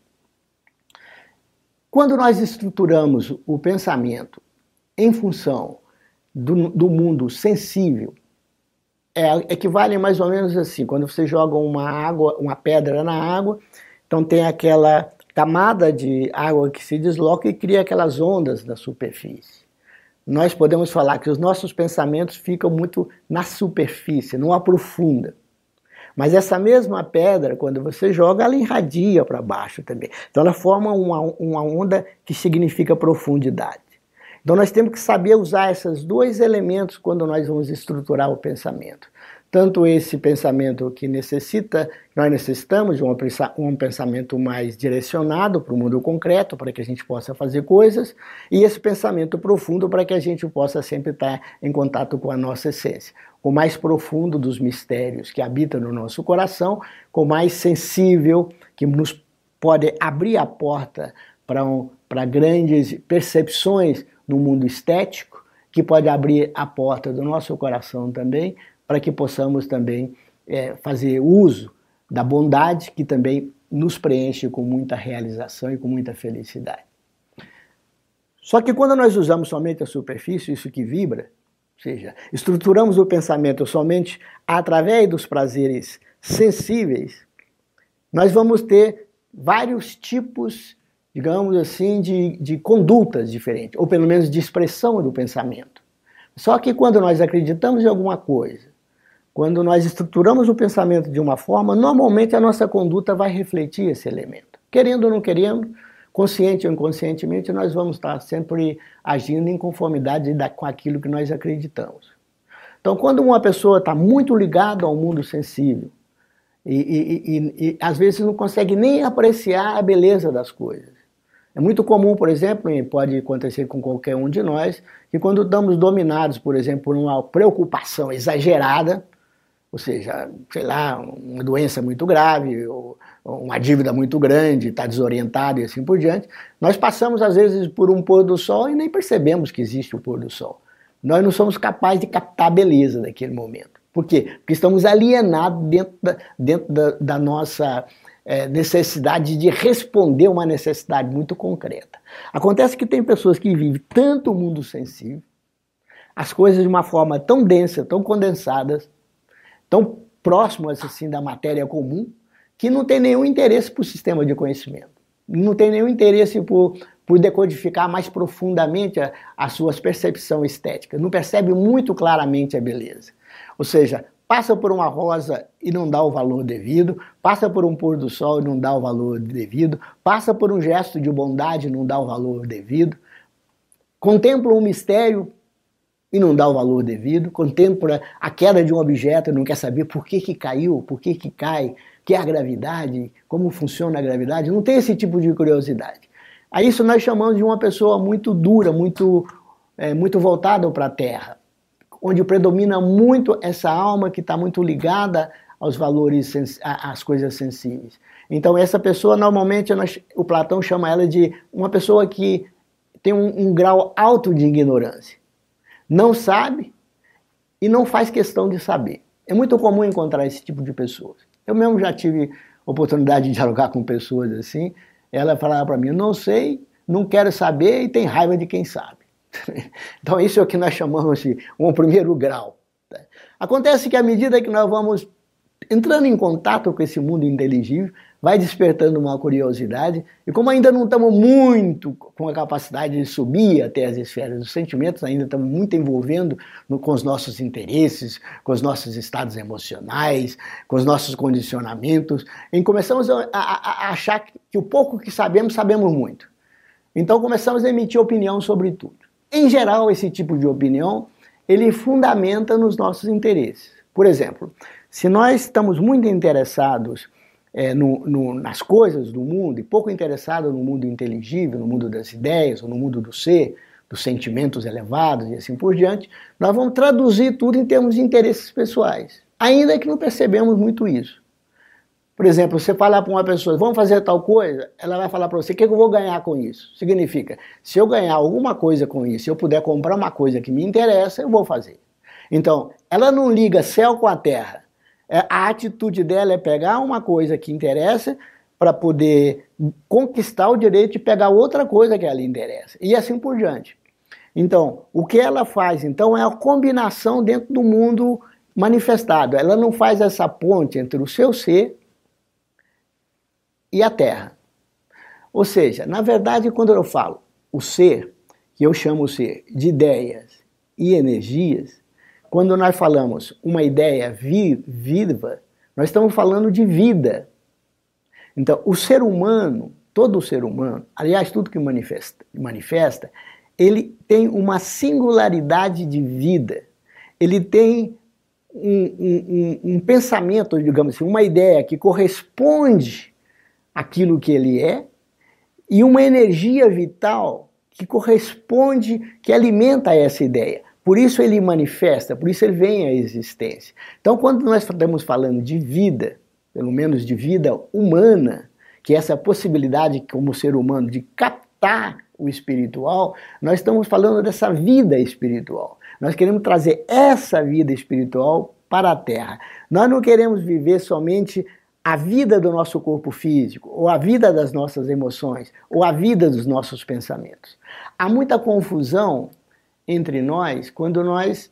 Quando nós estruturamos o pensamento em função do mundo sensível, equivale mais ou menos assim, quando você joga uma pedra na água, então tem aquela camada de água que se desloca e cria aquelas ondas na superfície. Nós podemos falar que os nossos pensamentos ficam muito na superfície, não aprofunda. Mas essa mesma pedra, quando você joga, ela irradia para baixo também. Então ela forma uma onda que significa profundidade. Então nós temos que saber usar esses dois elementos quando nós vamos estruturar o pensamento. Tanto esse pensamento que nós necessitamos de um pensamento mais direcionado para o mundo concreto, para que a gente possa fazer coisas, e esse pensamento profundo para que a gente possa sempre estar em contato com a nossa essência. O mais profundo dos mistérios que habitam no nosso coração, com o mais sensível, que nos pode abrir a porta para grandes percepções no mundo estético, que pode abrir a porta do nosso coração também, para que possamos também fazer uso da bondade que também nos preenche com muita realização e com muita felicidade. Só que quando nós usamos somente a superfície, isso que vibra, ou seja, estruturamos o pensamento somente através dos prazeres sensíveis, nós vamos ter vários tipos, digamos assim, de condutas diferentes, ou pelo menos de expressão do pensamento. Só que quando nós acreditamos em alguma coisa, quando nós estruturamos o pensamento de uma forma, normalmente a nossa conduta vai refletir esse elemento. Querendo ou não querendo, consciente ou inconscientemente, nós vamos estar sempre agindo em conformidade com aquilo que nós acreditamos. Então, quando uma pessoa está muito ligada ao mundo sensível, e às vezes não consegue nem apreciar a beleza das coisas. É muito comum, por exemplo, e pode acontecer com qualquer um de nós, que quando estamos dominados, por exemplo, por uma preocupação exagerada, ou seja, sei lá, uma doença muito grave, ou uma dívida muito grande, está desorientado e assim por diante, nós passamos às vezes por um pôr do sol e nem percebemos que existe o pôr do sol. Nós não somos capazes de captar a beleza daquele momento. Por quê? Porque estamos alienados dentro da nossa necessidade de responder uma necessidade muito concreta. Acontece que tem pessoas que vivem tanto o mundo sensível, as coisas de uma forma tão densa, tão condensadas, tão próximas assim da matéria comum, que não tem nenhum interesse por sistema de conhecimento. Não tem nenhum interesse por decodificar mais profundamente as suas percepções estéticas. Não percebe muito claramente a beleza. Ou seja, passa por uma rosa e não dá o valor devido, passa por um pôr do sol e não dá o valor devido, passa por um gesto de bondade e não dá o valor devido, contempla um mistério e não dá o valor devido, contempla a queda de um objeto e não quer saber por que caiu, por que cai, o que é a gravidade, como funciona a gravidade, não tem esse tipo de curiosidade. A isso nós chamamos de uma pessoa muito dura, muito voltada para a Terra, onde predomina muito essa alma que está muito ligada aos valores, às coisas sensíveis. Então essa pessoa, normalmente, o Platão chama ela de uma pessoa que tem um grau alto de ignorância. Não sabe e não faz questão de saber. É muito comum encontrar esse tipo de pessoas. Eu mesmo já tive oportunidade de dialogar com pessoas assim. Ela falava para mim, não sei, não quero saber e tem raiva de quem sabe. Então isso é o que nós chamamos de um primeiro grau. Acontece que à medida que nós vamos entrando em contato com esse mundo inteligível, vai despertando uma curiosidade, e como ainda não estamos muito com a capacidade de subir até as esferas dos sentimentos, ainda estamos muito envolvendo com os nossos interesses, com os nossos estados emocionais, com os nossos condicionamentos, e começamos a achar que o pouco que sabemos, sabemos muito. Então começamos a emitir opinião sobre tudo. Em geral, esse tipo de opinião, ele fundamenta nos nossos interesses. Por exemplo, se nós estamos muito interessados nas coisas do mundo e pouco interessados no mundo inteligível, no mundo das ideias, ou no mundo do ser, dos sentimentos elevados e assim por diante, nós vamos traduzir tudo em termos de interesses pessoais, ainda que não percebemos muito isso. Por exemplo, você falar para uma pessoa, vamos fazer tal coisa, ela vai falar para você, o que eu vou ganhar com isso? Significa, se eu ganhar alguma coisa com isso, se eu puder comprar uma coisa que me interessa, eu vou fazer. Então, ela não liga céu com a terra. A atitude dela é pegar uma coisa que interessa para poder conquistar o direito de pegar outra coisa que ela interessa. E assim por diante. Então, o que ela faz, então, é a combinação dentro do mundo manifestado. Ela não faz essa ponte entre o seu ser e a Terra. Ou seja, na verdade, quando eu falo o ser, que eu chamo o ser de ideias e energias, quando nós falamos uma ideia viva, nós estamos falando de vida. Então, o ser humano, todo ser humano, aliás, tudo que manifesta, ele tem uma singularidade de vida. Ele tem um pensamento, digamos assim, uma ideia que corresponde àquilo que ele é, e uma energia vital que corresponde, que alimenta essa ideia. Por isso ele manifesta, por isso ele vem à existência. Então, quando nós estamos falando de vida, pelo menos de vida humana, que é essa possibilidade como ser humano de captar o espiritual, nós estamos falando dessa vida espiritual. Nós queremos trazer essa vida espiritual para a Terra. Nós não queremos viver somente a vida do nosso corpo físico, ou a vida das nossas emoções, ou a vida dos nossos pensamentos. Há muita confusão entre nós quando nós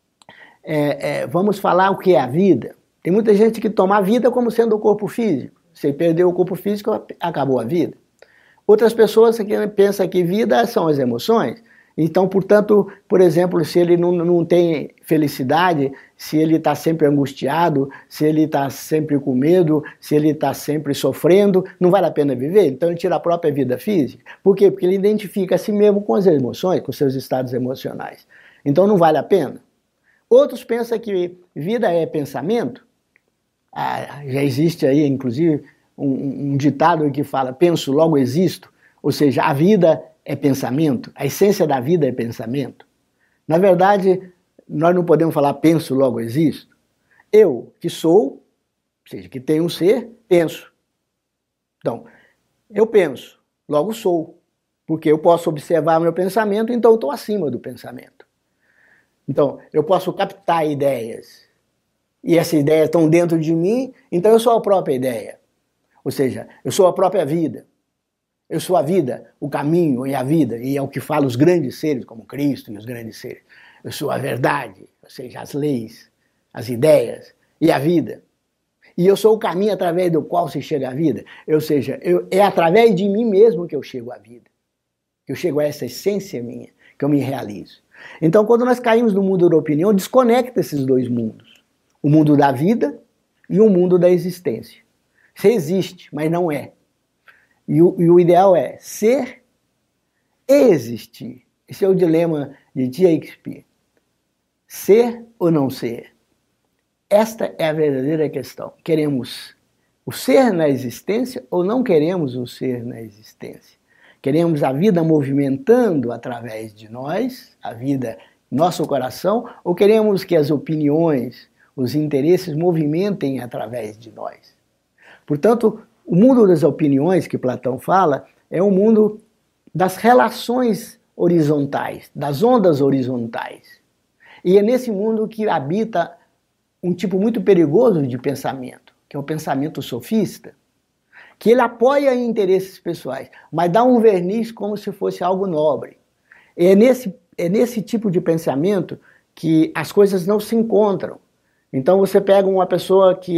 vamos falar o que é a vida. Tem muita gente que toma a vida como sendo o corpo físico. Se perdeu o corpo físico, acabou a vida. Outras pessoas que pensam que vida são as emoções. Então, portanto, por exemplo, se ele não tem felicidade, se ele está sempre angustiado, se ele está sempre com medo, se ele está sempre sofrendo, não vale a pena viver? Então ele tira a própria vida física. Por quê? Porque ele identifica a si mesmo com as emoções, com seus estados emocionais. Então não vale a pena. Outros pensam que vida é pensamento. Já existe aí, inclusive, um ditado que fala: penso, logo existo, ou seja, a vida é pensamento, a essência da vida é pensamento. Na verdade, nós não podemos falar penso, logo existo. Eu, que sou, ou seja, que tenho um ser, penso. Então, eu penso, logo sou, porque eu posso observar meu pensamento, então eu estou acima do pensamento. Então, eu posso captar ideias, e essas ideias estão dentro de mim, então eu sou a própria ideia. Ou seja, eu sou a própria vida. Eu sou a vida, o caminho e a vida, e é o que falam os grandes seres, como Cristo e os grandes seres. Eu sou a verdade, ou seja, as leis, as ideias e a vida. E eu sou o caminho através do qual se chega à vida. Ou seja, é através de mim mesmo que eu chego à vida. Que eu chego a essa essência minha, que eu me realizo. Então, quando nós caímos no mundo da opinião, desconecta esses dois mundos. O mundo da vida e o mundo da existência. Você existe, mas não é. E o ideal é ser e existir. Esse é o dilema de Shakespeare. Ser ou não ser? Esta é a verdadeira questão. Queremos o ser na existência ou não queremos o ser na existência? Queremos a vida movimentando através de nós, a vida em nosso coração, ou queremos que as opiniões, os interesses movimentem através de nós? Portanto, o mundo das opiniões que Platão fala é um mundo das relações horizontais, das ondas horizontais. E é nesse mundo que habita um tipo muito perigoso de pensamento, que é o pensamento sofista, que ele apoia interesses pessoais, mas dá um verniz como se fosse algo nobre. É nesse tipo de pensamento que as coisas não se encontram. Então você pega uma pessoa que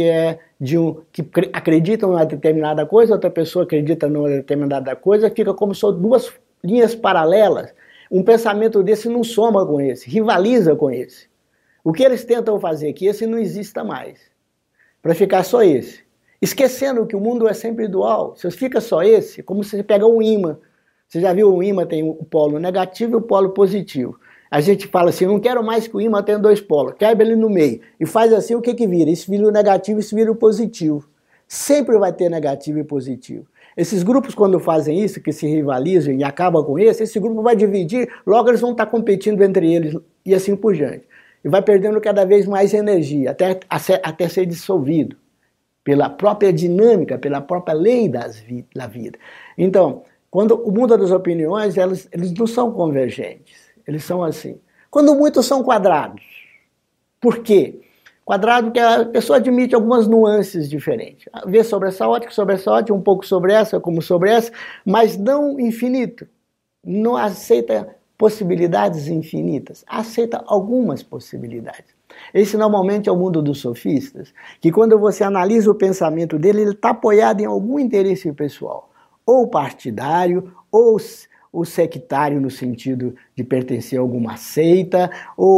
acredita em uma determinada coisa, outra pessoa acredita em uma determinada coisa, fica como se fossem duas linhas paralelas. Um pensamento desse não soma com esse, rivaliza com esse. O que eles tentam fazer é que esse não exista mais, para ficar só esse. Esquecendo que o mundo é sempre dual. Se fica só esse, como se você pega um ímã. Você já viu o ímã tem o polo negativo e o polo positivo. A gente fala assim, não quero mais que o ímã tenha dois polos, quebra ele no meio. E faz assim, o que que vira? Isso vira o negativo, isso vira o positivo. Sempre vai ter negativo e positivo. Esses grupos, quando fazem isso, que se rivalizam e acabam com esse grupo vai dividir, logo eles vão estar competindo entre eles e assim por diante. E vai perdendo cada vez mais energia, até ser dissolvido pela própria dinâmica, pela própria lei da vida. Então, quando o mundo das opiniões, eles não são convergentes, eles são assim. Quando muitos são quadrados. Por quê? Quadrado que a pessoa admite algumas nuances diferentes. Vê sobre essa ótica, um pouco sobre essa, como sobre essa, mas não infinito. Não aceita possibilidades infinitas, aceita algumas possibilidades. Esse normalmente é o mundo dos sofistas, que quando você analisa o pensamento dele, ele está apoiado em algum interesse pessoal, ou partidário, ou sectário no sentido de pertencer a alguma seita,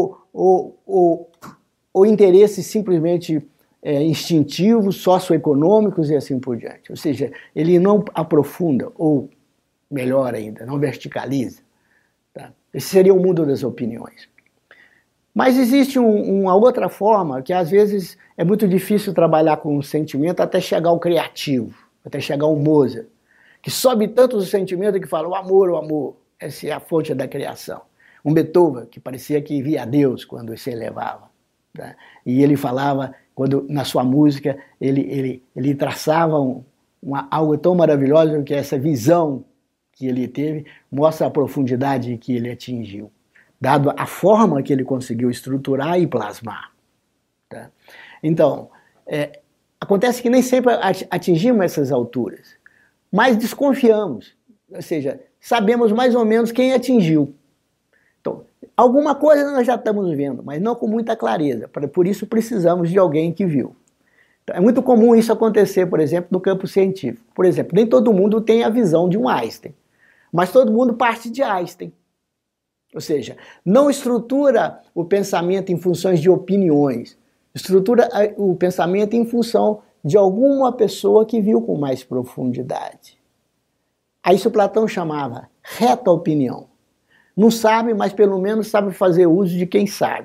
ou interesses simplesmente instintivos, socioeconômicos e assim por diante. Ou seja, ele não aprofunda, ou melhor ainda, não verticaliza. Tá? Esse seria o mundo das opiniões. Mas existe uma outra forma que às vezes é muito difícil trabalhar com o sentimento até chegar ao criativo, até chegar ao Mozart, que sobe tanto o sentimento que fala o amor, essa é a fonte da criação. Um Beethoven que parecia que via Deus quando se elevava. Tá? E ele falava, quando na sua música, ele traçava algo tão maravilhoso que essa visão que ele teve mostra a profundidade que ele atingiu, dado a forma que ele conseguiu estruturar e plasmar. Tá? Então, acontece que nem sempre atingimos essas alturas, mas desconfiamos, ou seja, sabemos mais ou menos quem atingiu. Então, alguma coisa nós já estamos vendo, mas não com muita clareza, por isso precisamos de alguém que viu. Então, é muito comum isso acontecer, por exemplo, no campo científico. Por exemplo, nem todo mundo tem a visão de um Einstein, mas todo mundo parte de Einstein. Ou seja, não estrutura o pensamento em funções de opiniões, estrutura o pensamento em função de alguma pessoa que viu com mais profundidade. A isso Platão chamava reta opinião. Não sabe, mas pelo menos sabe fazer uso de quem sabe.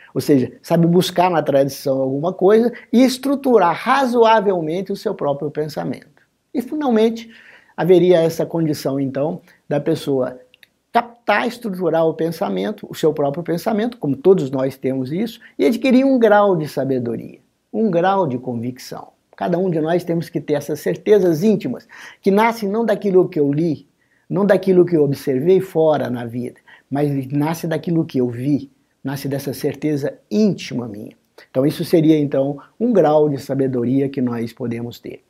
Ou seja, sabe buscar na tradição alguma coisa e estruturar razoavelmente o seu próprio pensamento. E, finalmente, haveria essa condição, então, da pessoa captar, estruturar o pensamento, o seu próprio pensamento, como todos nós temos isso, e adquirir um grau de sabedoria, um grau de convicção. Cada um de nós temos que ter essas certezas íntimas, que nascem não daquilo que eu li, não daquilo que eu observei fora na vida, mas nasce daquilo que eu vi, nasce dessa certeza íntima minha. Então isso seria, então, um grau de sabedoria que nós podemos ter.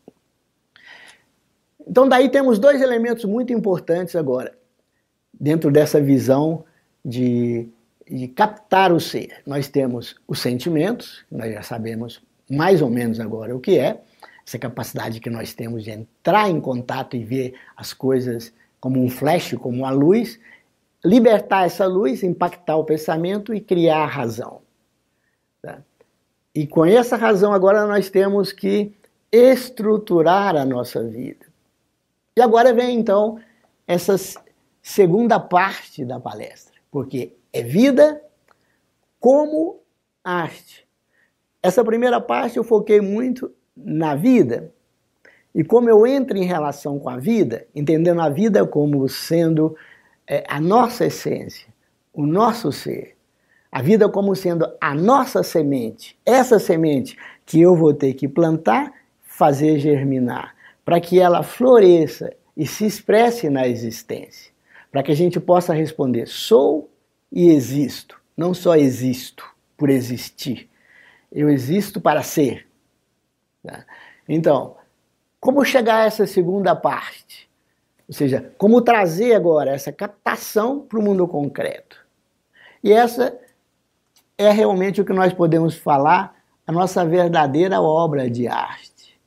Então daí temos dois elementos muito importantes agora, dentro dessa visão de captar o ser. Nós temos os sentimentos, nós já sabemos mais ou menos agora o que é, essa capacidade que nós temos de entrar em contato e ver as coisas como um flash, como uma luz, libertar essa luz, impactar o pensamento e criar a razão. Tá? E com essa razão agora nós temos que estruturar a nossa vida. E agora vem então essa segunda parte da palestra, porque é vida como arte. Essa primeira parte eu foquei muito na vida, e como eu entro em relação com a vida, entendendo a vida como sendo a nossa essência, o nosso ser, a vida como sendo a nossa semente, essa semente que eu vou ter que plantar, fazer germinar, para que ela floresça e se expresse na existência, para que a gente possa responder, sou e existo, não só existo por existir, eu existo para ser. Tá? Então, como chegar a essa segunda parte? Ou seja, como trazer agora essa captação para o mundo concreto? E essa é realmente o que nós podemos falar, a nossa verdadeira obra de arte.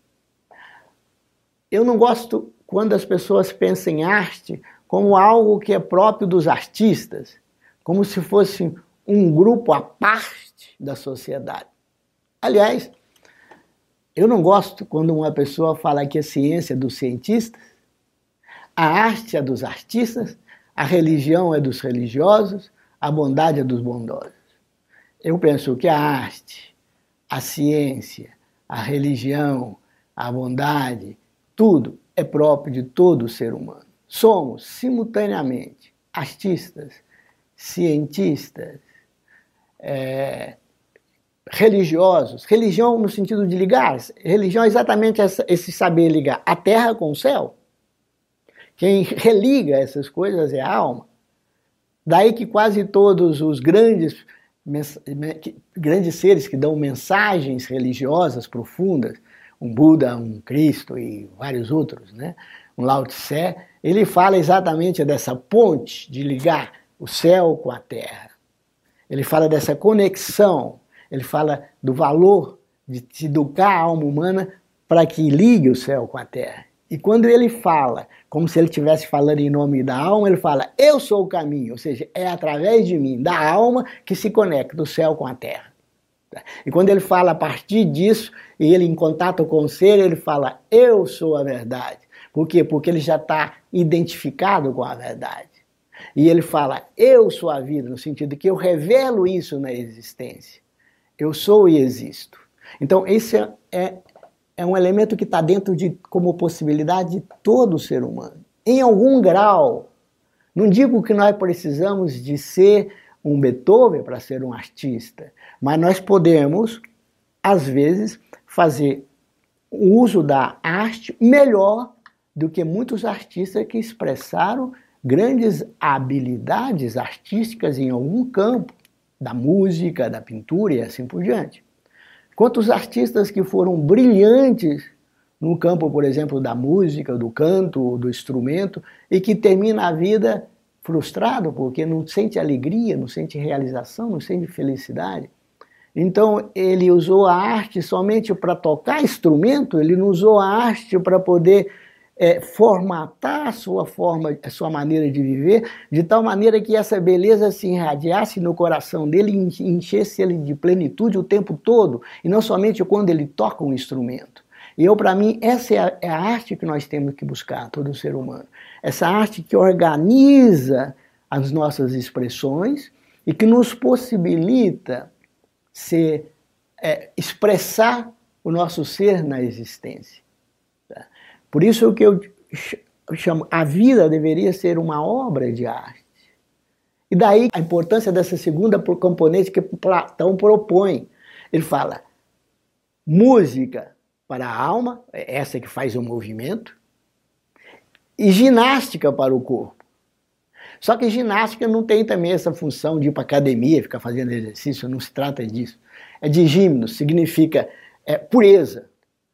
Eu não gosto quando as pessoas pensam em arte como algo que é próprio dos artistas, como se fosse um grupo à parte da sociedade. Aliás, eu não gosto quando uma pessoa fala que a ciência é dos cientistas, a arte é dos artistas, a religião é dos religiosos, a bondade é dos bondosos. Eu penso que a arte, a ciência, a religião, a bondade, tudo é próprio de todo ser humano. Somos, simultaneamente, artistas, cientistas, religiosos. Religião no sentido de ligar. Religião é exatamente esse saber ligar a terra com o céu. Quem religa essas coisas é a alma. Daí que quase todos os grandes seres que dão mensagens religiosas profundas, um Buda, um Cristo e vários outros, né? Um Lao Tse, ele fala exatamente dessa ponte de ligar o céu com a terra. Ele fala dessa conexão, ele fala do valor de se educar a alma humana para que ligue o céu com a terra. E quando ele fala, como se ele estivesse falando em nome da alma, ele fala, eu sou o caminho, ou seja, é através de mim, da alma, que se conecta o céu com a terra. E quando ele fala a partir disso, e ele em contato com o ser, ele fala, eu sou a verdade. Por quê? Porque ele já está identificado com a verdade. E ele fala, eu sou a vida, no sentido que eu revelo isso na existência. Eu sou e existo. Então, esse é um elemento que está dentro como possibilidade de todo ser humano. Em algum grau, não digo que nós precisamos de ser um Beethoven para ser um artista, mas nós podemos, às vezes, fazer o uso da arte melhor do que muitos artistas que expressaram grandes habilidades artísticas em algum campo, da música, da pintura e assim por diante. Quantos artistas que foram brilhantes no campo, por exemplo, da música, do canto, do instrumento, e que termina a vida frustrado porque não sente alegria, não sente realização, não sente felicidade. Então ele usou a arte somente para tocar instrumento, ele não usou a arte para poder formatar a sua maneira de viver, de tal maneira que essa beleza se irradiasse no coração dele e enchesse ele de plenitude o tempo todo, e não somente quando ele toca um instrumento. E para mim, essa é a arte que nós temos que buscar, todo ser humano. Essa arte que organiza as nossas expressões e que nos possibilita expressar o nosso ser na existência. Tá? Por isso que eu chamo, a vida deveria ser uma obra de arte. E daí a importância dessa segunda componente que Platão propõe. Ele fala, música para a alma, essa que faz o movimento, e ginástica para o corpo. Só que ginástica não tem também essa função de ir para a academia, ficar fazendo exercício, não se trata disso. É de gimnos, significa pureza.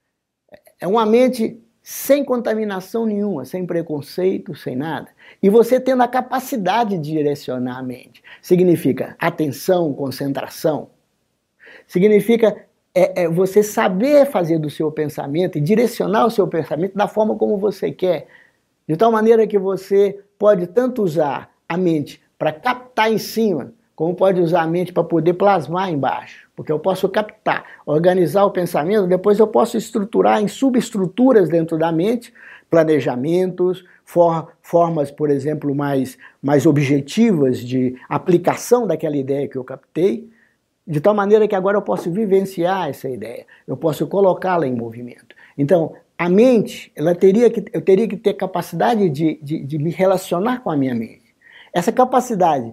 É uma mente sem contaminação nenhuma, sem preconceito, sem nada. E você tendo a capacidade de direcionar a mente. Significa atenção, concentração. Significa você saber fazer do seu pensamento e direcionar o seu pensamento da forma como você quer. De tal maneira que você pode tanto usar a mente para captar em cima, como pode usar a mente para poder plasmar embaixo. Porque eu posso captar, organizar o pensamento, depois eu posso estruturar em subestruturas dentro da mente, planejamentos, formas, por exemplo, mais objetivas de aplicação daquela ideia que eu captei, de tal maneira que agora eu posso vivenciar essa ideia, eu posso colocá-la em movimento. Então, a mente, eu teria que ter capacidade de me relacionar com a minha mente. Essa capacidade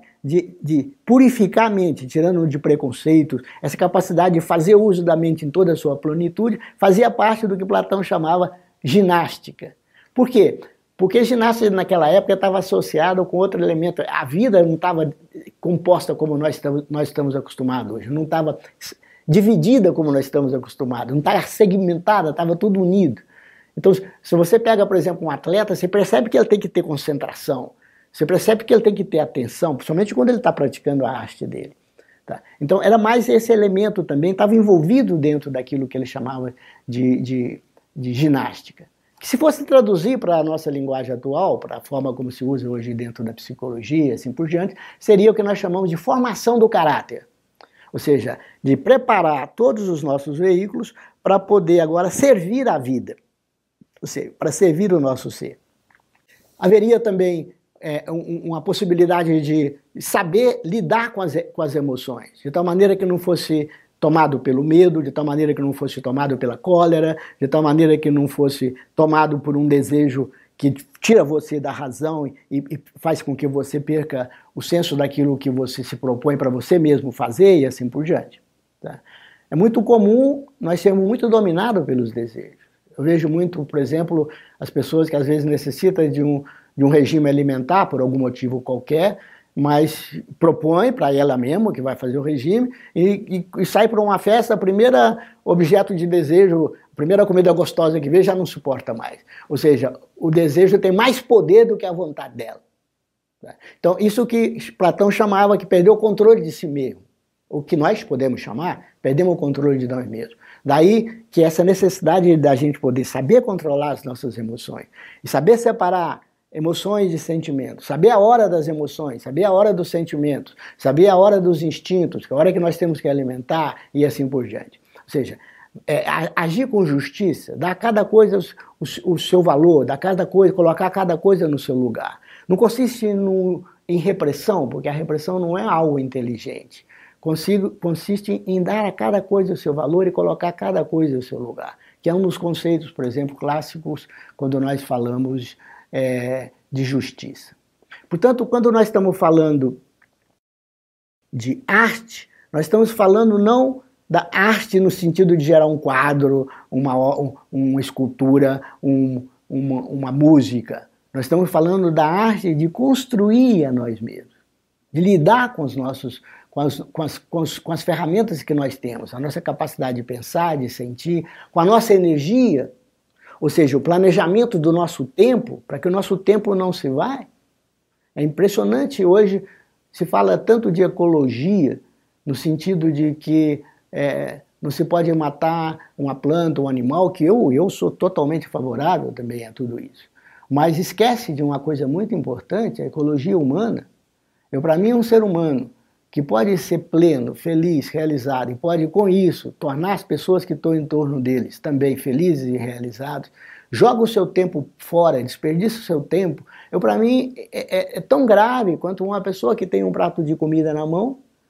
de purificar a mente, tirando de preconceitos, essa capacidade de fazer uso da mente em toda a sua plenitude, fazia parte do que Platão chamava ginástica. Por quê? Porque ginástica naquela época estava associada com outro elemento. A vida não estava composta como nós estamos acostumados hoje, não estava dividida como nós estamos acostumados, não estava segmentada, estava tudo unido. Então, se você pega, por exemplo, um atleta, você percebe que ele tem que ter concentração, você percebe que ele tem que ter atenção, principalmente quando ele está praticando a arte dele. Tá? Então, era mais esse elemento também, estava envolvido dentro daquilo que ele chamava de ginástica. Que se fosse traduzir para a nossa linguagem atual, para a forma como se usa hoje dentro da psicologia, assim por diante, seria o que nós chamamos de formação do caráter. Ou seja, de preparar todos os nossos veículos para poder agora servir a vida. Ou seja, para servir o nosso ser. Haveria também uma possibilidade de saber lidar com as emoções, de tal maneira que não fosse tomado pelo medo, de tal maneira que não fosse tomado pela cólera, de tal maneira que não fosse tomado por um desejo que tira você da razão e faz com que você perca o senso daquilo que você se propõe para você mesmo fazer e assim por diante. Tá? É muito comum nós sermos muito dominados pelos desejos. Eu vejo muito, por exemplo, as pessoas que às vezes necessitam de um regime alimentar por algum motivo qualquer, mas propõe para ela mesma que vai fazer o regime e sai para uma festa, a primeira objeto de desejo, a primeira comida gostosa que vê já não suporta mais. Ou seja, o desejo tem mais poder do que a vontade dela. Então, isso que Platão chamava que perdeu o controle de si mesmo. O que nós podemos chamar, perdemos o controle de nós mesmos. Daí que essa necessidade da gente poder saber controlar as nossas emoções e saber separar emoções de sentimentos, saber a hora das emoções, saber a hora dos sentimentos, saber a hora dos instintos, a hora que nós temos que alimentar e assim por diante. Ou seja, agir com justiça, dar a cada coisa o seu valor, dar cada coisa, colocar cada coisa no seu lugar. Não consiste em repressão, porque a repressão não é algo inteligente. Consiste em dar a cada coisa o seu valor e colocar cada coisa no seu lugar, que é um dos conceitos, por exemplo, clássicos quando nós falamos de justiça. Portanto, quando nós estamos falando de arte, nós estamos falando não da arte no sentido de gerar um quadro, uma escultura, uma música. Nós estamos falando da arte de construir a nós mesmos, de lidar com os nossos com as ferramentas que nós temos, a nossa capacidade de pensar, de sentir, com a nossa energia, ou seja, o planejamento do nosso tempo, para que o nosso tempo não se vá. É impressionante, hoje se fala tanto de ecologia, no sentido de que não se pode matar uma planta, um animal, que eu sou totalmente favorável também a tudo isso. Mas esquece de uma coisa muito importante, a ecologia humana. Para mim, um ser humano que pode ser pleno, feliz, realizado, e pode, com isso, tornar as pessoas que estão em torno deles também felizes e realizados, joga o seu tempo fora, desperdiça o seu tempo, para mim, é tão grave quanto uma pessoa que tem um prato de comida na mão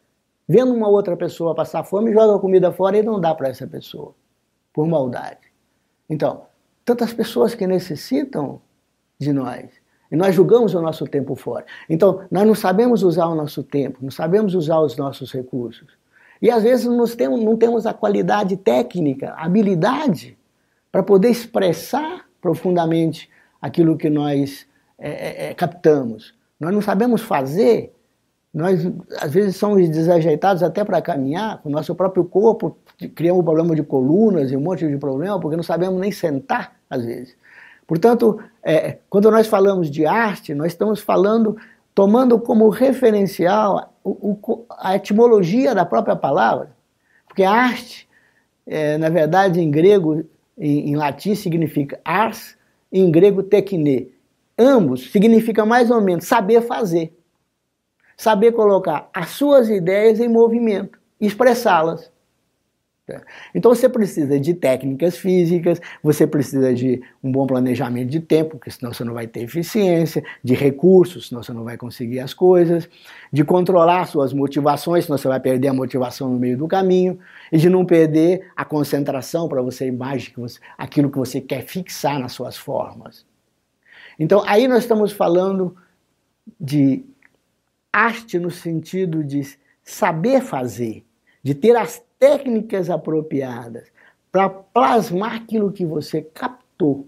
vendo uma outra pessoa passar fome, joga a comida fora e não dá para essa pessoa, por maldade. Então, tantas pessoas que necessitam de nós, e nós jogamos o nosso tempo fora. Então, nós não sabemos usar o nosso tempo, não sabemos usar os nossos recursos. E às vezes não temos a qualidade técnica, a habilidade, para poder expressar profundamente aquilo que nós captamos. Nós não sabemos fazer, nós às vezes somos desajeitados até para caminhar, com o nosso próprio corpo, criamos um problema de colunas e um monte de problema, porque não sabemos nem sentar, às vezes. Portanto, quando nós falamos de arte, nós estamos falando, tomando como referencial a etimologia da própria palavra, porque a arte, na verdade, em grego, em latim, significa ars, e em grego, tekne. Ambos significam mais ou menos saber fazer, saber colocar as suas ideias em movimento, expressá-las. Então você precisa de técnicas físicas, você precisa de um bom planejamento de tempo, porque senão você não vai ter eficiência, de recursos, senão você não vai conseguir as coisas, de controlar suas motivações, senão você vai perder a motivação no meio do caminho, e de não perder a concentração para você imagem aquilo que você quer fixar nas suas formas. Então aí nós estamos falando de arte no sentido de saber fazer, de ter as técnicas apropriadas para plasmar aquilo que você captou.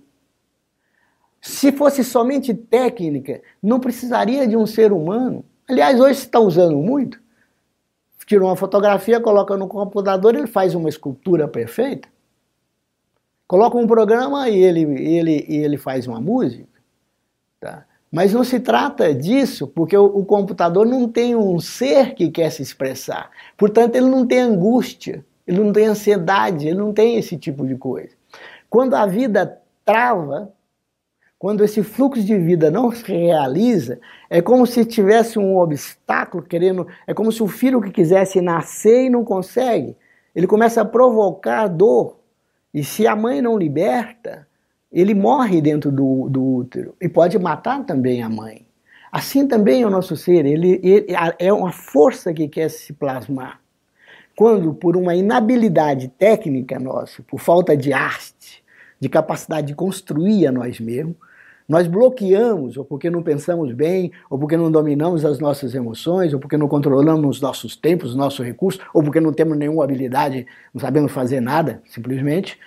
Se fosse somente técnica, não precisaria de um ser humano. Aliás, hoje se está usando muito. Tira uma fotografia, coloca no computador, ele faz uma escultura perfeita. Coloca um programa e ele faz uma música. Tá? Mas não se trata disso, porque o computador não tem um ser que quer se expressar. Portanto, ele não tem angústia, ele não tem ansiedade, ele não tem esse tipo de coisa. Quando a vida trava, quando esse fluxo de vida não se realiza, é como se tivesse um obstáculo querendo... É como se o filho que quisesse nascer e não consegue. Ele começa a provocar dor. E se a mãe não liberta, ele morre dentro do útero e pode matar também a mãe. Assim também é o nosso ser, ele é uma força que quer se plasmar. Quando, por uma inabilidade técnica nossa, por falta de arte, de capacidade de construir a nós mesmos, nós bloqueamos, ou porque não pensamos bem, ou porque não dominamos as nossas emoções, ou porque não controlamos os nossos tempos, os nossos recursos, ou porque não temos nenhuma habilidade, não sabemos fazer nada, simplesmente,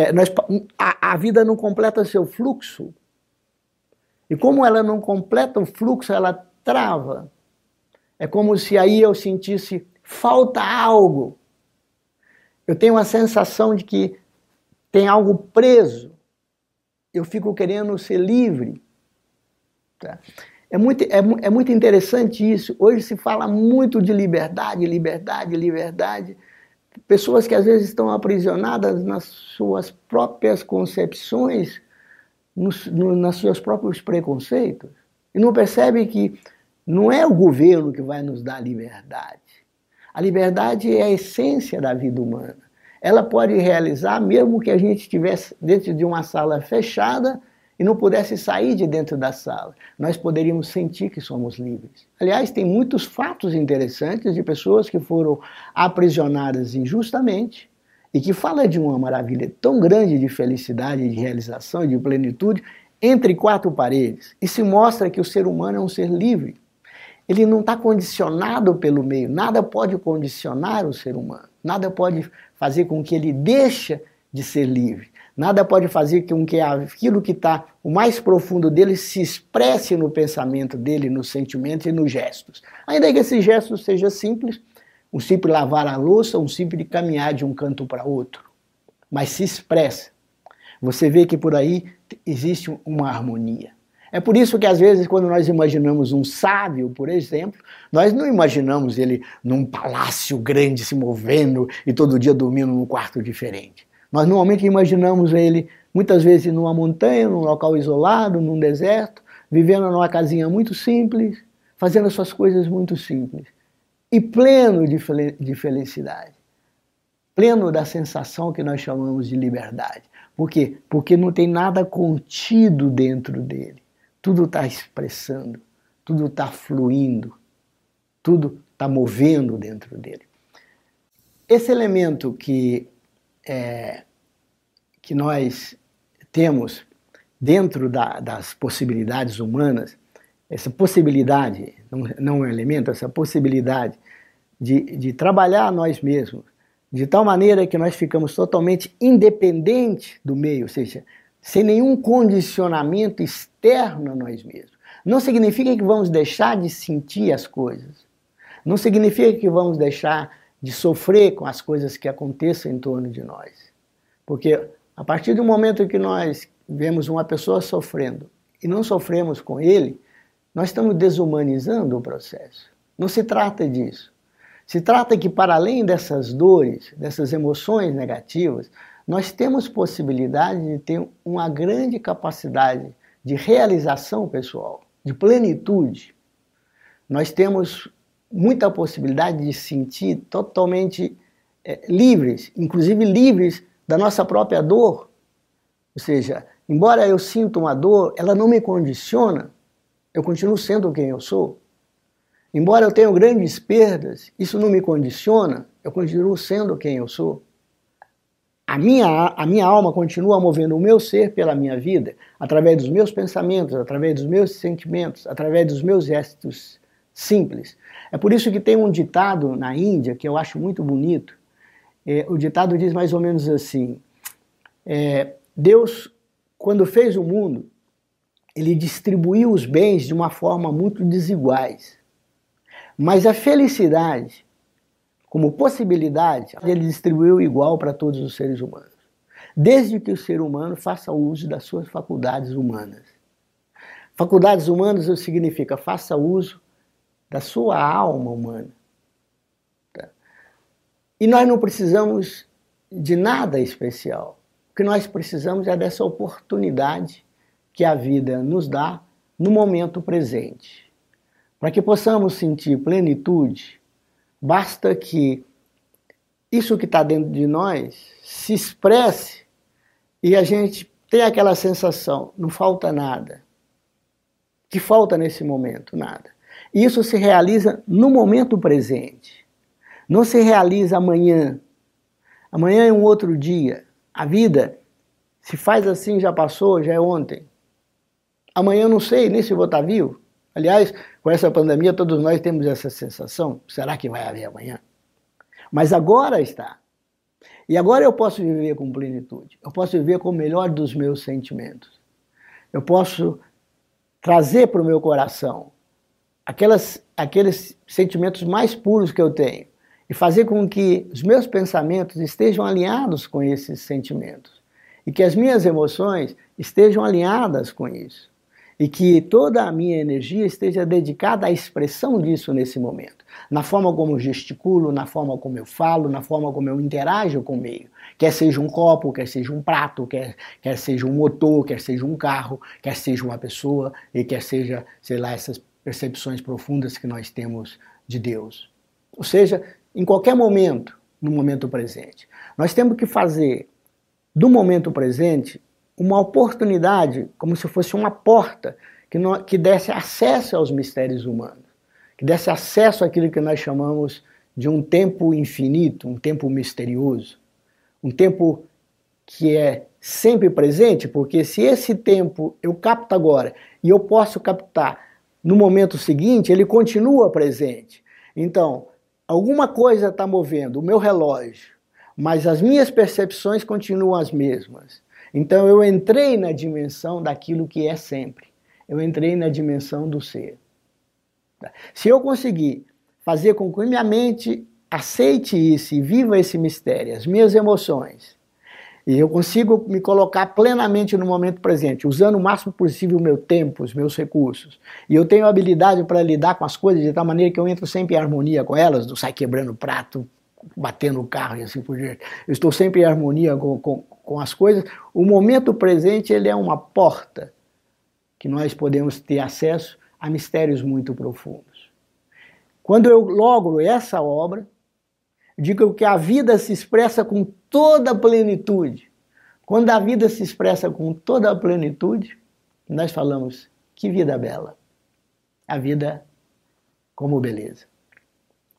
a vida não completa seu fluxo. E como ela não completa o fluxo, ela trava. É como se aí eu sentisse falta algo. Eu tenho a sensação de que tem algo preso. Eu fico querendo ser livre. Tá? É muito interessante isso. Hoje se fala muito de liberdade, liberdade, liberdade. Pessoas que às vezes estão aprisionadas nas suas próprias concepções, nos seus próprios preconceitos, e não percebem que não é o governo que vai nos dar liberdade. A liberdade é a essência da vida humana. Ela pode realizar mesmo que a gente estivesse dentro de uma sala fechada e não pudesse sair de dentro da sala. Nós poderíamos sentir que somos livres. Aliás, tem muitos fatos interessantes de pessoas que foram aprisionadas injustamente e que falam de uma maravilha tão grande de felicidade, de realização e de plenitude entre quatro paredes. E se mostra que o ser humano é um ser livre. Ele não está condicionado pelo meio. Nada pode condicionar o ser humano. Nada pode fazer com que ele deixe de ser livre. Nada pode fazer com que aquilo que está o mais profundo dele se expresse no pensamento dele, nos sentimentos e nos gestos. Ainda que esse gesto seja simples, um simples lavar a louça, um simples caminhar de um canto para outro. Mas se expressa. Você vê que por aí existe uma harmonia. É por isso que às vezes quando nós imaginamos um sábio, por exemplo, nós não imaginamos ele num palácio grande se movendo e todo dia dormindo num quarto diferente. Nós normalmente imaginamos ele muitas vezes numa montanha, num local isolado, num deserto, vivendo numa casinha muito simples, fazendo as suas coisas muito simples e pleno de felicidade, pleno da sensação que nós chamamos de liberdade. Por quê? Porque não tem nada contido dentro dele. Tudo está expressando, tudo está fluindo, tudo está movendo dentro dele. Esse elemento que nós temos dentro das possibilidades humanas, essa possibilidade, não é um elemento, essa possibilidade de trabalhar nós mesmos, de tal maneira que nós ficamos totalmente independentes do meio, ou seja, sem nenhum condicionamento externo a nós mesmos. Não significa que vamos deixar de sentir as coisas, não significa que vamos deixar de sofrer com as coisas que aconteçam em torno de nós. Porque a partir do momento que nós vemos uma pessoa sofrendo e não sofremos com ele, nós estamos desumanizando o processo. Não se trata disso. Se trata que, para além dessas dores, dessas emoções negativas, nós temos possibilidade de ter uma grande capacidade de realização pessoal, de plenitude. Nós temos muita possibilidade de sentir totalmente livres, inclusive livres da nossa própria dor. Ou seja, embora eu sinta uma dor, ela não me condiciona, eu continuo sendo quem eu sou. Embora eu tenha grandes perdas, isso não me condiciona, eu continuo sendo quem eu sou. A minha alma continua movendo o meu ser pela minha vida, através dos meus pensamentos, através dos meus sentimentos, através dos meus gestos simples. É por isso que tem um ditado na Índia que eu acho muito bonito. O ditado diz mais ou menos assim: Deus, quando fez o mundo, ele distribuiu os bens de uma forma muito desiguais. Mas a felicidade, como possibilidade, ele distribuiu igual para todos os seres humanos. Desde que o ser humano faça uso das suas faculdades humanas. Faculdades humanas significa faça uso da sua alma humana. Tá? E nós não precisamos de nada especial. O que nós precisamos é dessa oportunidade que a vida nos dá no momento presente. Para que possamos sentir plenitude, basta que isso que está dentro de nós se expresse e a gente tenha aquela sensação, não falta nada. O que falta nesse momento? Nada. Isso se realiza no momento presente. Não se realiza amanhã. Amanhã é um outro dia. A vida, se faz assim, já passou, já é ontem. Amanhã eu não sei nem se vou estar vivo. Aliás, com essa pandemia todos nós temos essa sensação. Será que vai haver amanhã? Mas agora está. E agora eu posso viver com plenitude. Eu posso viver com o melhor dos meus sentimentos. Eu posso trazer para o meu coração aqueles sentimentos mais puros que eu tenho e fazer com que os meus pensamentos estejam alinhados com esses sentimentos e que as minhas emoções estejam alinhadas com isso. E que toda a minha energia esteja dedicada à expressão disso nesse momento. Na forma como eu gesticulo, na forma como eu falo, na forma como eu interajo com o meio. Quer seja um copo, quer seja um prato, quer seja um motor, quer seja um carro, quer seja uma pessoa, e quer seja, sei lá, essas percepções profundas que nós temos de Deus. Ou seja, em qualquer momento, no momento presente. Nós temos que fazer do momento presente uma oportunidade, como se fosse uma porta que desse acesso aos mistérios humanos, que desse acesso àquilo que nós chamamos de um tempo infinito, um tempo misterioso, um tempo que é sempre presente, porque se esse tempo eu capto agora e eu posso captar no momento seguinte, ele continua presente. Então, alguma coisa está movendo o meu relógio, mas as minhas percepções continuam as mesmas. Então eu entrei na dimensão daquilo que é sempre. Eu entrei na dimensão do ser. Se eu conseguir fazer com que minha mente aceite isso e viva esse mistério, as minhas emoções, e eu consigo me colocar plenamente no momento presente, usando o máximo possível o meu tempo, os meus recursos, e eu tenho habilidade para lidar com as coisas de tal maneira que eu entro sempre em harmonia com elas, não sai quebrando prato, batendo o carro e assim por diante. Eu estou sempre em harmonia com as coisas. O momento presente ele é uma porta que nós podemos ter acesso a mistérios muito profundos. Quando eu logro essa obra, digo que a vida se expressa com toda a plenitude. Quando a vida se expressa com toda a plenitude, nós falamos, que vida bela. A vida como beleza.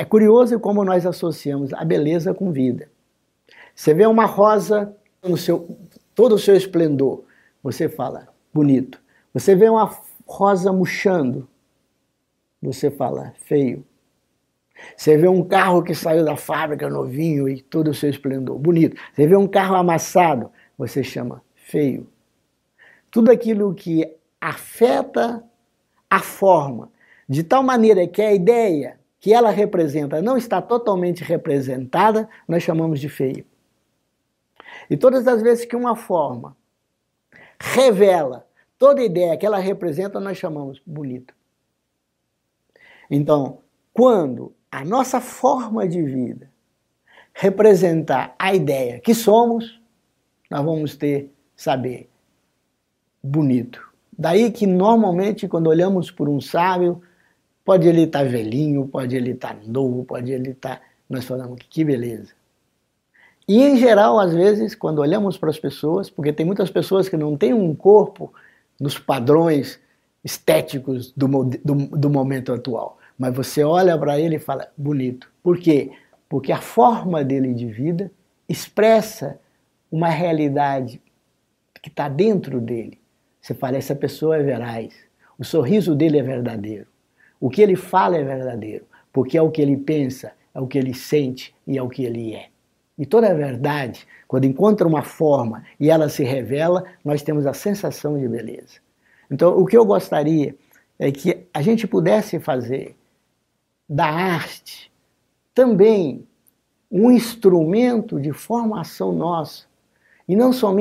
É curioso como nós associamos a beleza com vida. Você vê uma rosa no todo o seu esplendor, você fala bonito. Você vê uma rosa murchando, você fala feio. Você vê um carro que saiu da fábrica novinho e todo o seu esplendor, bonito. Você vê um carro amassado, você chama feio. Tudo aquilo que afeta a forma, de tal maneira que a ideia que ela representa não está totalmente representada, nós chamamos de feio. E todas as vezes que uma forma revela toda a ideia que ela representa, nós chamamos bonito. Então, quando a nossa forma de vida representar a ideia que somos, nós vamos saber bonito. Daí que normalmente quando olhamos por um sábio, pode ele estar velhinho, pode ele estar novo, pode ele estar... Nós falamos que beleza. E em geral, às vezes, quando olhamos para as pessoas, porque tem muitas pessoas que não têm um corpo nos padrões estéticos do momento atual, mas você olha para ele e fala, bonito. Por quê? Porque a forma dele de vida expressa uma realidade que está dentro dele. Você fala, essa pessoa é veraz, o sorriso dele é verdadeiro, o que ele fala é verdadeiro, porque é o que ele pensa, é o que ele sente e é o que ele é. E toda a verdade, quando encontra uma forma e ela se revela, nós temos a sensação de beleza. Então, o que eu gostaria é que a gente pudesse fazer da arte também um instrumento de formação nossa, e não somente